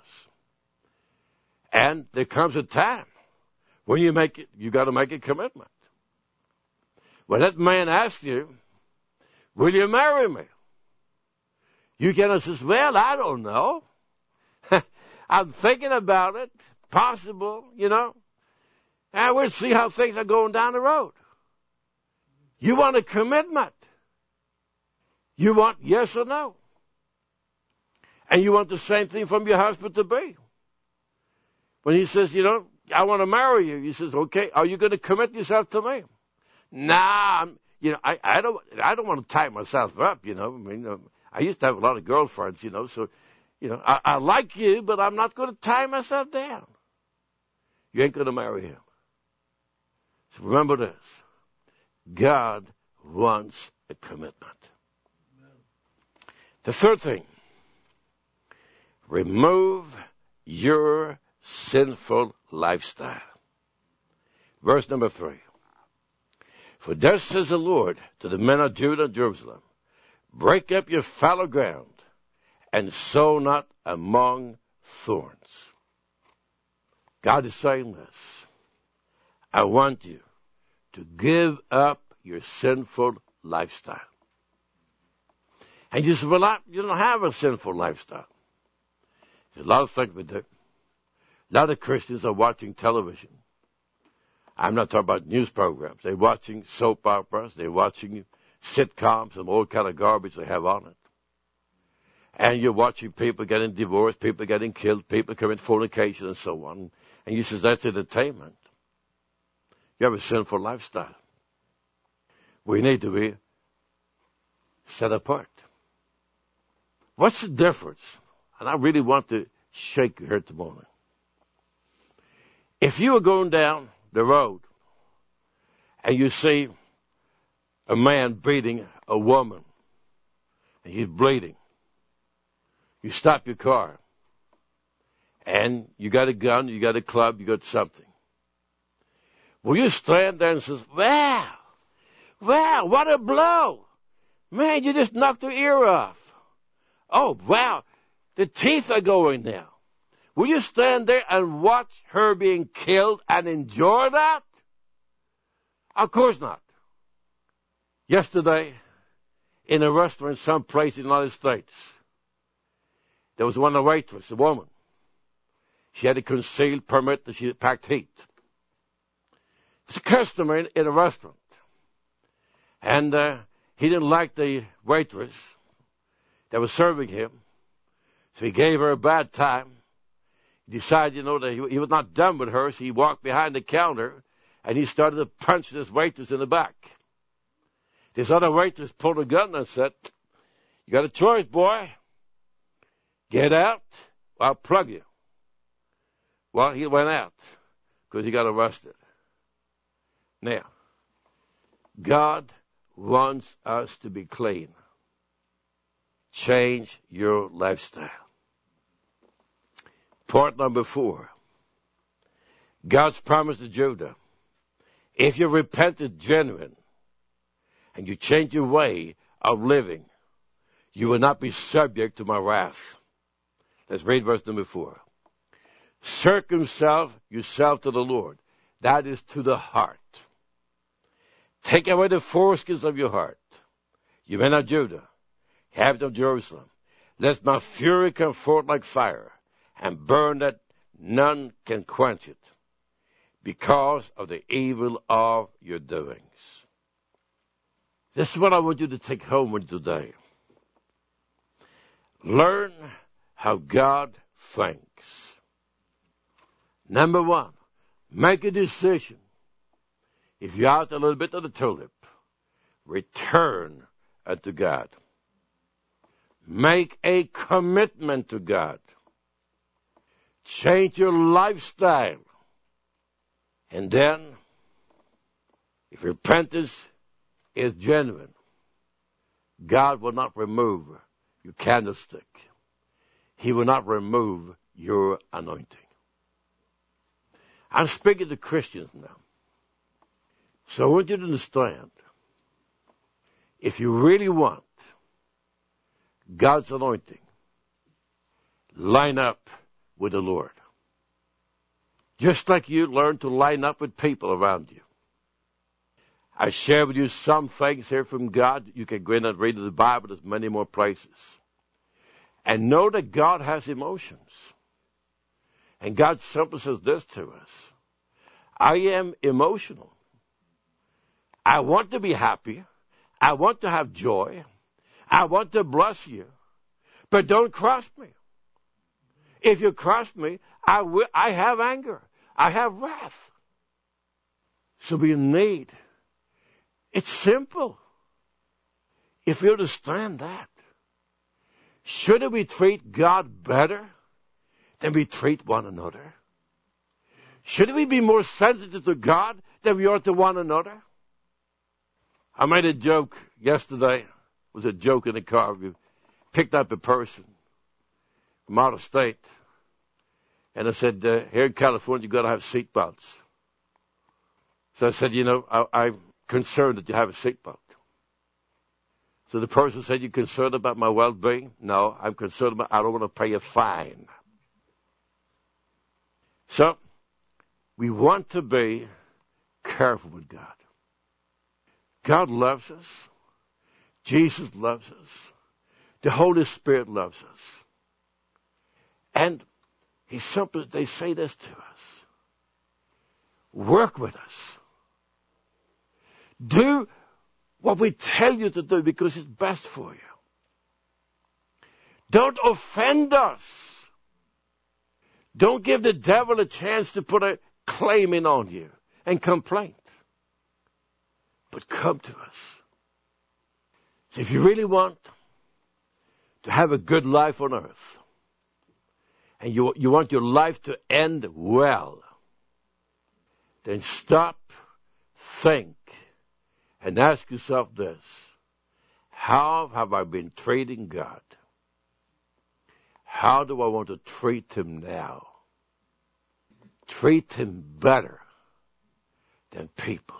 And there comes a time when you make it, you got to make a commitment. When that man asks you, will you marry me? You cannot say, well, I don't know. I'm thinking about it. Possible, you know. And we'll see how things are going down the road. You want a commitment. You want yes or no. And you want the same thing from your husband to be. When he says, you know, I want to marry you, he says, okay, are you going to commit yourself to me? Nah, I'm, you know, I, I don't, I don't want to tie myself up, you know. I mean, uh, I used to have a lot of girlfriends, you know, so, you know, I, I like you, but I'm not going to tie myself down. You ain't going to marry him. So remember this. God wants a commitment. The third thing, remove your sinful lifestyle. Verse number three. For thus says the Lord to the men of Judah and Jerusalem, break up your fallow ground and sow not among thorns. God is saying this. I want you to give up your sinful lifestyle. And you say, well, I, you don't have a sinful lifestyle. There's a lot of things we do. A lot of Christians are watching television. I'm not talking about news programs. They're watching soap operas. They're watching sitcoms and all kind of garbage they have on it. And you're watching people getting divorced, people getting killed, people committing fornication and so on. And you say, that's entertainment. You have a sinful lifestyle. We need to be set apart. What's the difference? And I really want to shake your head tomorrow. If you are going down the road and you see a man beating a woman and he's bleeding, you stop your car and you got a gun, you got a club, you got something. Will you stand there and say, wow, wow, what a blow. Man, you just knocked her ear off. Oh, wow, the teeth are going now. Will you stand there and watch her being killed and enjoy that? Of course not. Yesterday, in a restaurant someplace in the United States, there was one waitress, a woman. She had a concealed permit that she packed heat. It was a customer in, in a restaurant. And uh, he didn't like the waitress that was serving him. So he gave her a bad time. He decided, you know, that he, he was not done with her, so he walked behind the counter and he started to punch this waitress in the back. This other waitress pulled a gun and said, you got a choice, boy. Get out, or I'll plug you. Well, he went out because he got arrested. Now, God wants us to be clean. Change your lifestyle. Point number four. God's promise to Judah. If your repentance is genuine and you change your way of living, you will not be subject to my wrath. Let's read verse number four. Circumcise yourself to the Lord. That is to the heart. Take away the foreskins of your heart. You men of Judah, inhabitants of Jerusalem, lest my fury come forth like fire, and burn that none can quench it, because of the evil of your doings. This is what I want you to take home with you today. Learn how God thinks. Number one, make a decision. If you're out a little bit of the tulip, return unto God. Make a commitment to God. Change your lifestyle. And then, if repentance is genuine, God will not remove your candlestick. He will not remove your anointing. I'm speaking to Christians now. So I want you to understand, if you really want God's anointing, line up with the Lord. Just like you learn to line up with people around you. I share with you some things here from God. You can go in and read the Bible. There's many more places. And know that God has emotions. And God simply says this to us. I am emotional. I want to be happy. I want to have joy. I want to bless you. But don't cross me. If you cross me, I will, I have anger. I have wrath. So we need, It's simple. If you understand that, shouldn't we treat God better than we treat one another? Shouldn't we be more sensitive to God than we are to one another? I made a joke yesterday. It was a joke in the car. We picked up a person from out of state. And I said, uh, here in California, you've got to have seat belts. So I said, you know, I, I'm concerned that you have a seat belt. So the person said, you're concerned about my well-being? No, I'm concerned about, I don't want to pay a fine. So, we want to be careful with God. God loves us. Jesus loves us. The Holy Spirit loves us. And he simply, they say this to us. Work with us. Do what we tell you to do because it's best for you. Don't offend us. Don't give the devil a chance to put a claim in on you and complaint. But come to us. So if you really want to have a good life on earth, and you, you want your life to end well, then stop, think, and ask yourself this. How have I been treating God? How do I want to treat him now? Treat him better than people.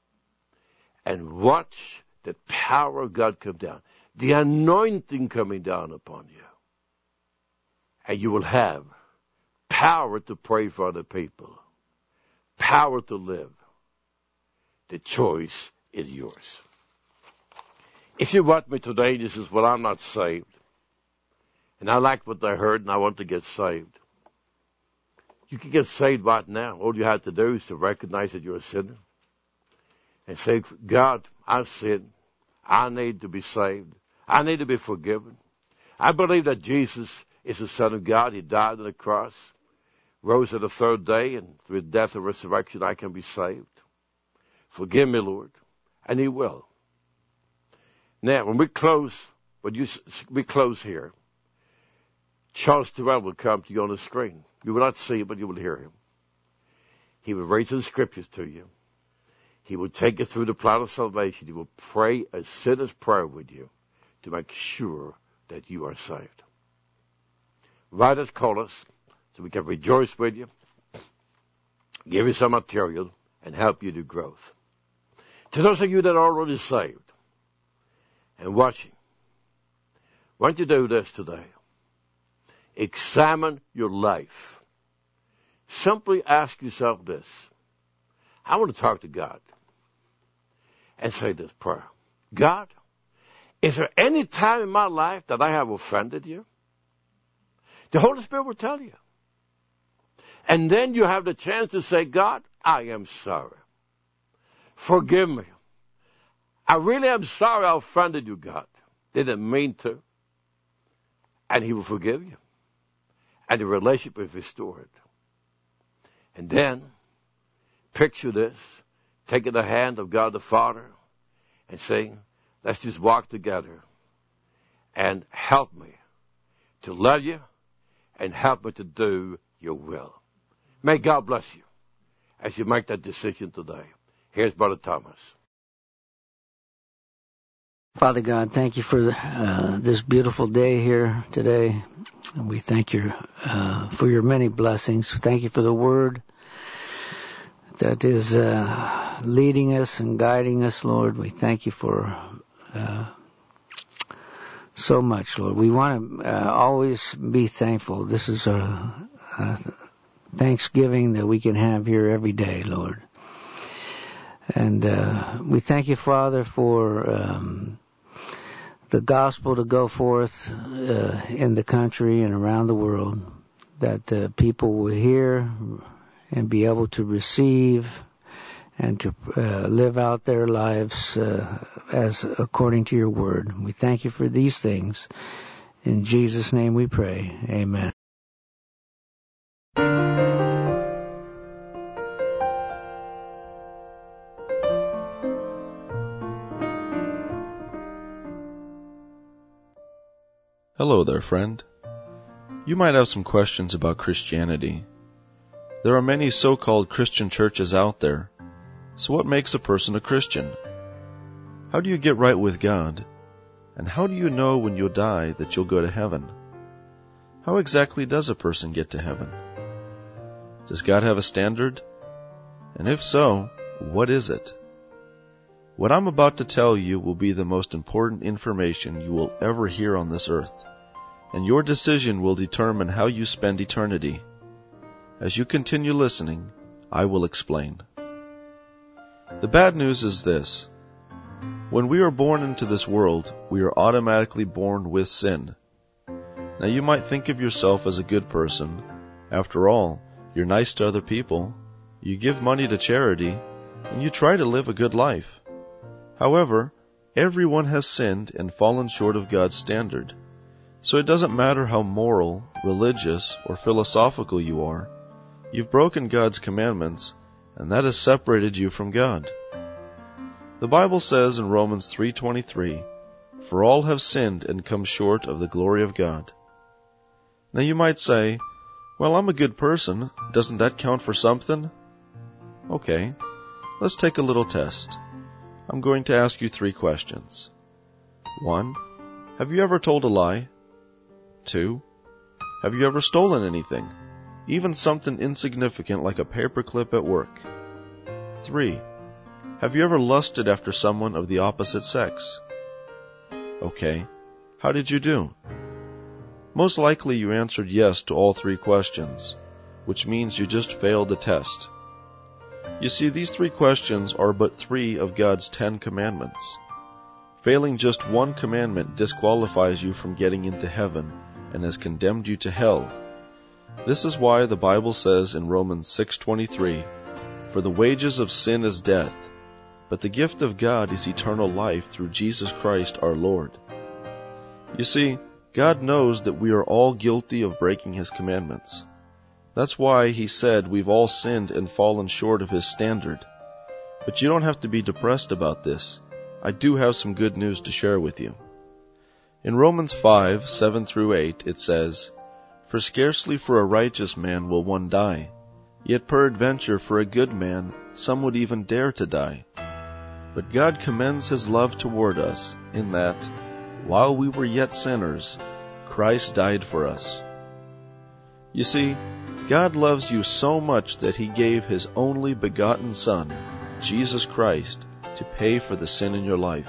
And watch the power of God come down. The anointing coming down upon you. And you will have power to pray for other people. Power to live. The choice is yours. If you want me today, this is, well, I'm not saved. And I like what I heard and I want to get saved. You can get saved right now. All you have to do is to recognize that you're a sinner. And say, God, I've sinned. I need to be saved. I need to be forgiven. I believe that Jesus is the Son of God. He died on the cross, rose on the third day, and through death and resurrection I can be saved. Forgive me, Lord. And he will. Now, when we close, when you, we close here, Charles Terrell will come to you on the screen. You will not see him, but you will hear him. He will read some scriptures to you. He will take you through the plan of salvation. He will pray a sinner's prayer with you to make sure that you are saved. Write us, call us, so we can rejoice with you, give you some material, and help you to growth. To those of you that are already saved and watching, why don't you do this today? Examine your life. Simply ask yourself this. I want to talk to God. And say this prayer. God, is there any time in my life that I have offended you? The Holy Spirit will tell you. And then you have the chance to say, God, I am sorry. Forgive me. I really am sorry I offended you, God. Didn't mean to. And he will forgive you. And the relationship is restored. And then, picture this. Taking the hand of God the Father and saying, let's just walk together and help me to love you and help me to do your will. May God bless you as you make that decision today. Here's Brother Thomas. Father God, thank you for uh, this beautiful day here today. And we thank you uh, for your many blessings. Thank you for the word that is uh, leading us and guiding us, Lord. We thank you for uh, so much, Lord. We want to uh, always be thankful. This is a, a Thanksgiving that we can have here every day, Lord. And uh, we thank you, Father, for um, the gospel to go forth uh, in the country and around the world, that uh, people will hear and be able to receive and to uh, live out their lives uh, as according to your word. We thank you for these things. In Jesus' name we pray. Amen. Hello there, friend. You might have some questions about Christianity. There are many so-called Christian churches out there. So what makes a person a Christian? How do you get right with God? And how do you know when you'll die that you'll go to heaven? How exactly does a person get to heaven? Does God have a standard? And if so, what is it? What I'm about to tell you will be the most important information you will ever hear on this earth, and your decision will determine how you spend eternity. As you continue listening, I will explain. The bad news is this. When we are born into this world, we are automatically born with sin. Now you might think of yourself as a good person. After all, you're nice to other people, you give money to charity, and you try to live a good life. However, everyone has sinned and fallen short of God's standard. So it doesn't matter how moral, religious, or philosophical you are, you've broken God's commandments, and that has separated you from God. The Bible says in Romans three twenty-three, "For all have sinned and come short of the glory of God." Now you might say, "Well, I'm a good person. Doesn't that count for something?" Okay, let's take a little test. I'm going to ask you three questions. One, have you ever told a lie? Two, have you ever stolen anything, even something insignificant like a paperclip at work? Three, have you ever lusted after someone of the opposite sex? Okay, how did you do? Most likely you answered yes to all three questions, which means you just failed the test. You see, these three questions are but three of God's Ten Commandments. Failing just one commandment disqualifies you from getting into heaven and has condemned you to hell. This is why the Bible says in Romans six twenty-three, "For the wages of sin is death, but the gift of God is eternal life through Jesus Christ our Lord." You see, God knows that we are all guilty of breaking His commandments. That's why He said we've all sinned and fallen short of His standard. But you don't have to be depressed about this. I do have some good news to share with you. In Romans five, seven through eight, it says, "For scarcely for a righteous man will one die, yet peradventure for a good man some would even dare to die. But God commends His love toward us, in that, while we were yet sinners, Christ died for us." You see, God loves you so much that He gave His only begotten Son, Jesus Christ, to pay for the sin in your life.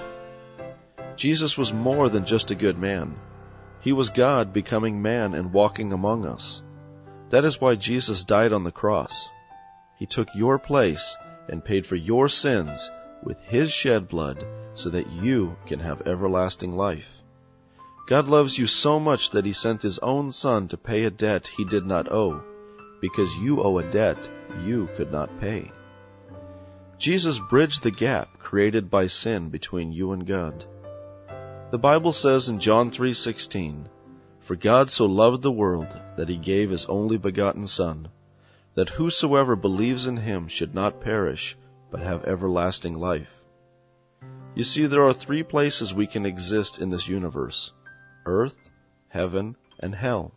Jesus was more than just a good man. He was God becoming man and walking among us. That is why Jesus died on the cross. He took your place and paid for your sins with His shed blood so that you can have everlasting life. God loves you so much that He sent His own Son to pay a debt He did not owe, because you owe a debt you could not pay. Jesus bridged the gap created by sin between you and God. The Bible says in John three sixteen, "For God so loved the world that He gave His only begotten Son, that whosoever believes in Him should not perish, but have everlasting life." You see, there are three places we can exist in this universe: earth, heaven, and hell.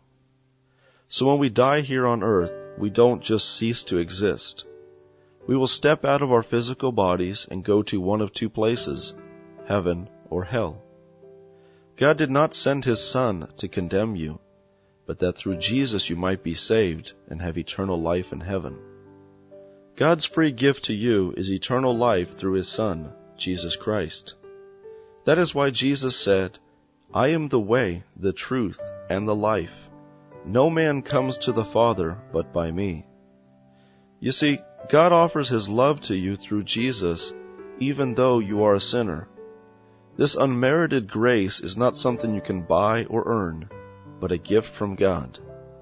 So when we die here on earth, we don't just cease to exist. We will step out of our physical bodies and go to one of two places, heaven or hell. God did not send His Son to condemn you, but that through Jesus you might be saved and have eternal life in heaven. God's free gift to you is eternal life through His Son, Jesus Christ. That is why Jesus said, "I am the way, the truth, and the life. No man comes to the Father but by me." You see, God offers His love to you through Jesus, even though you are a sinner. This unmerited grace is not something you can buy or earn, but a gift from God.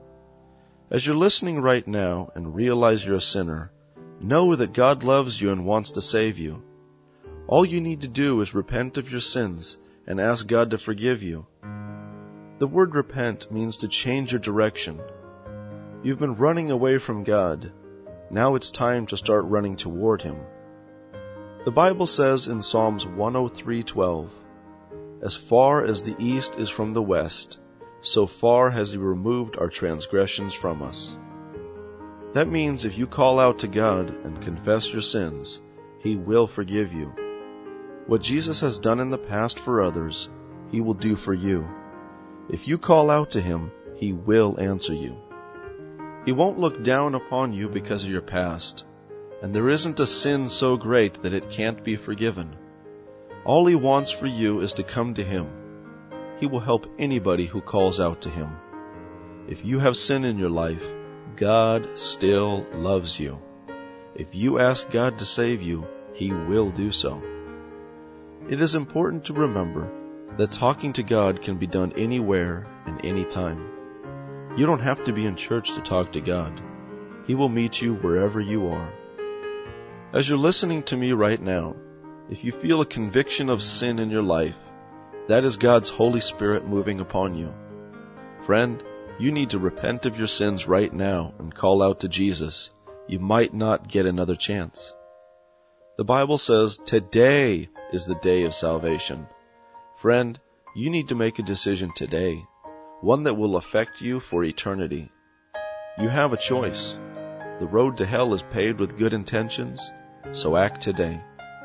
As you're listening right now and realize you're a sinner, know that God loves you and wants to save you. All you need to do is repent of your sins and ask God to forgive you. The word repent means to change your direction. You've been running away from God. Now it's time to start running toward Him. The Bible says in Psalms one oh three twelve, "As far as the east is from the west, so far has He removed our transgressions from us. That means if you call out to God and confess your sins, He will forgive you. What Jesus has done in the past for others, He will do for you. If you call out to Him, He will answer you. He won't look down upon you because of your past, and there isn't a sin so great that it can't be forgiven. All He wants for you is to come to Him. He will help anybody who calls out to Him. If you have sin in your life, God still loves you. If you ask God to save you, He will do so. It is important to remember that talking to God can be done anywhere and anytime. You don't have to be in church to talk to God. He will meet you wherever you are. As you're listening to me right now, if you feel a conviction of sin in your life, that is God's Holy Spirit moving upon you. Friend, you need to repent of your sins right now and call out to Jesus. You might not get another chance. The Bible says today is the day of salvation. Friend, you need to make a decision today, one that will affect you for eternity. You have a choice. The road to hell is paved with good intentions, so act today.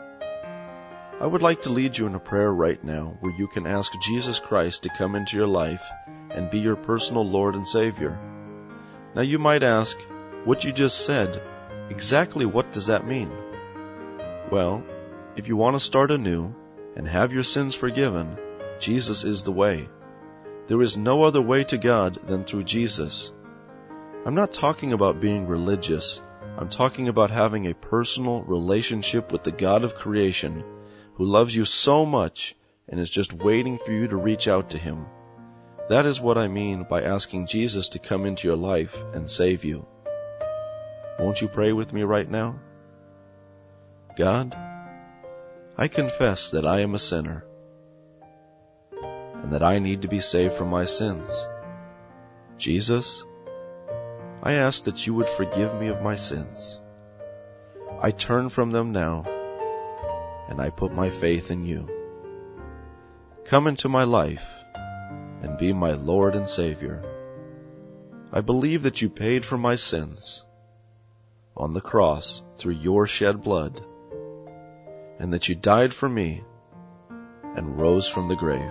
I would like to lead you in a prayer right now where you can ask Jesus Christ to come into your life and be your personal Lord and Savior. Now you might ask, what you just said, exactly what does that mean? Well, if you want to start anew and have your sins forgiven, Jesus is the way. There is no other way to God than through Jesus. I'm not talking about being religious. I'm talking about having a personal relationship with the God of creation who loves you so much and is just waiting for you to reach out to Him. That is what I mean by asking Jesus to come into your life and save you. Won't you pray with me right now? God, I confess that I am a sinner and that I need to be saved from my sins. Jesus, I ask that you would forgive me of my sins. I turn from them now, and I put my faith in you. Come into my life and be my Lord and Savior. I believe that you paid for my sins on the cross through your shed blood, and that you died for me and rose from the grave.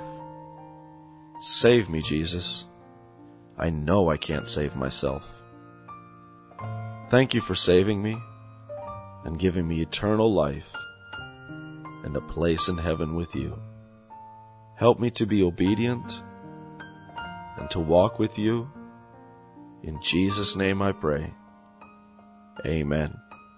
Save me, Jesus. I know I can't save myself. Thank you for saving me and giving me eternal life and a place in heaven with you. Help me to be obedient and to walk with you. In Jesus' name I pray. Amen.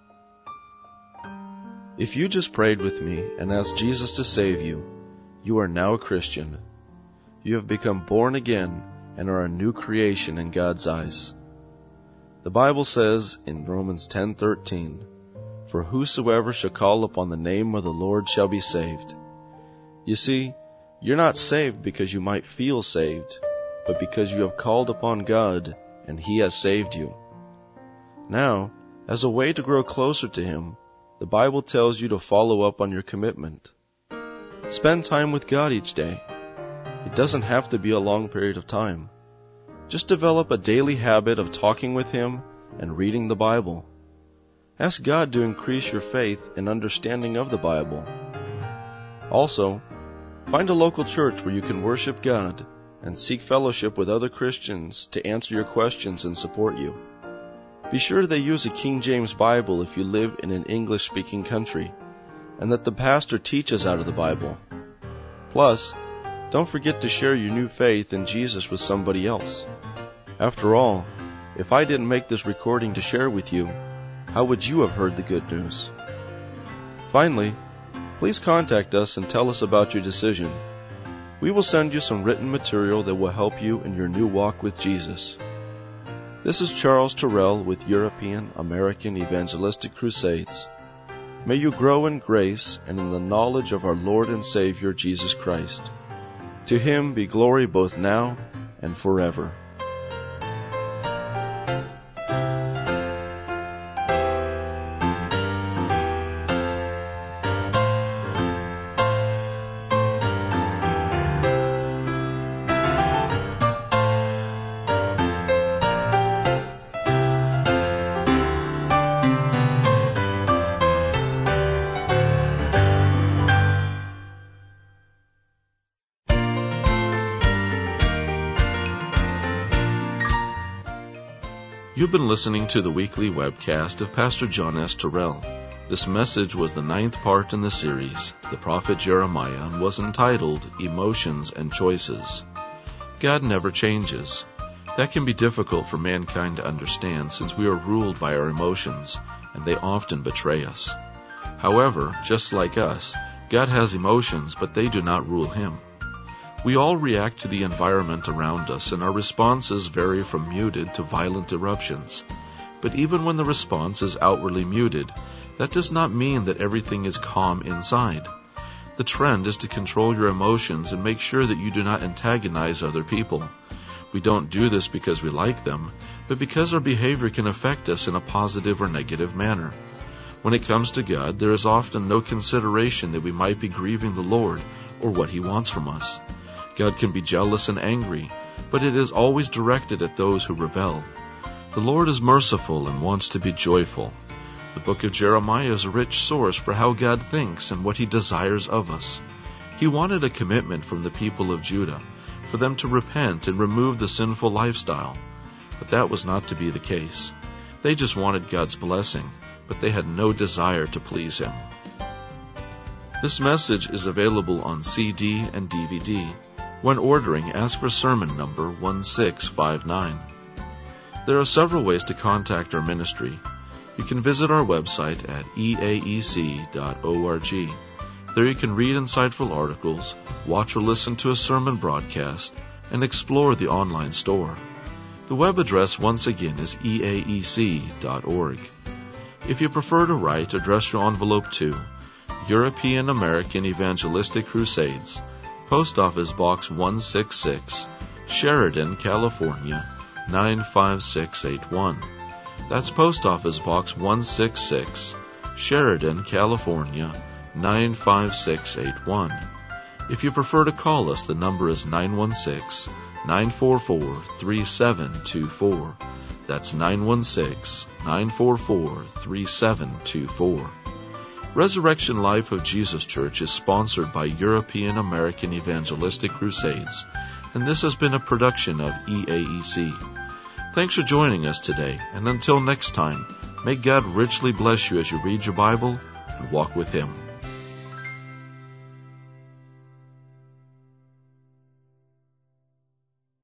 If you just prayed with me and asked Jesus to save you, you are now a Christian. You have become born again and are a new creation in God's eyes. The Bible says in Romans ten thirteen, "For whosoever shall call upon the name of the Lord shall be saved." You see, you're not saved because you might feel saved, but because you have called upon God and He has saved you. Now, as a way to grow closer to Him, the Bible tells you to follow up on your commitment. Spend time with God each day. It doesn't have to be a long period of time. Just develop a daily habit of talking with Him and reading the Bible. Ask God to increase your faith and understanding of the Bible. Also, find a local church where you can worship God and seek fellowship with other Christians to answer your questions and support you. Be sure they use a King James Bible if you live in an English-speaking country, and that the pastor teaches out of the Bible. Plus, don't forget to share your new faith in Jesus with somebody else. After all, if I didn't make this recording to share with you, how would you have heard the good news? Finally, please contact us and tell us about your decision. We will send you some written material that will help you in your new walk with Jesus. This is Charles Terrell with European American Evangelistic Crusades. May you grow in grace and in the knowledge of our Lord and Savior Jesus Christ. To Him be glory both now and forever. You've been listening to the weekly webcast of Pastor John S. Terrell. This message was the ninth part in the series, The Prophet Jeremiah, and was entitled Emotions and Choices. God never changes. That can be difficult for mankind to understand since we are ruled by our emotions, and they often betray us. However, just like us, God has emotions, but they do not rule Him. We all react to the environment around us, and our responses vary from muted to violent eruptions. But even when the response is outwardly muted, that does not mean that everything is calm inside. The trend is to control your emotions and make sure that you do not antagonize other people. We don't do this because we like them, but because our behavior can affect us in a positive or negative manner. When it comes to God, there is often no consideration that we might be grieving the Lord or what He wants from us. God can be jealous and angry, but it is always directed at those who rebel. The Lord is merciful and wants to be joyful. The book of Jeremiah is a rich source for how God thinks and what He desires of us. He wanted a commitment from the people of Judah, for them to repent and remove the sinful lifestyle. But that was not to be the case. They just wanted God's blessing, but they had no desire to please Him. This message is available on C D and D V D. When ordering, ask for sermon number one six five nine. There are several ways to contact our ministry. You can visit our website at e a e c dot org. There you can read insightful articles, watch or listen to a sermon broadcast, and explore the online store. The web address once again is e a e c dot org. If you prefer to write, address your envelope to European American Evangelistic Crusades, Post Office Box one sixty-six, Sheridan, California, nine five six eight one. That's Post Office Box one sixty-six, Sheridan, California, nine five six eight one. If you prefer to call us, the number is nine one six, nine four four, three seven two four. That's nine one six, nine four four, three seven two four. Resurrection Life of Jesus Church is sponsored by European American Evangelistic Crusades, and this has been a production of E A E C. Thanks for joining us today, and until next time, may God richly bless you as you read your Bible and walk with Him.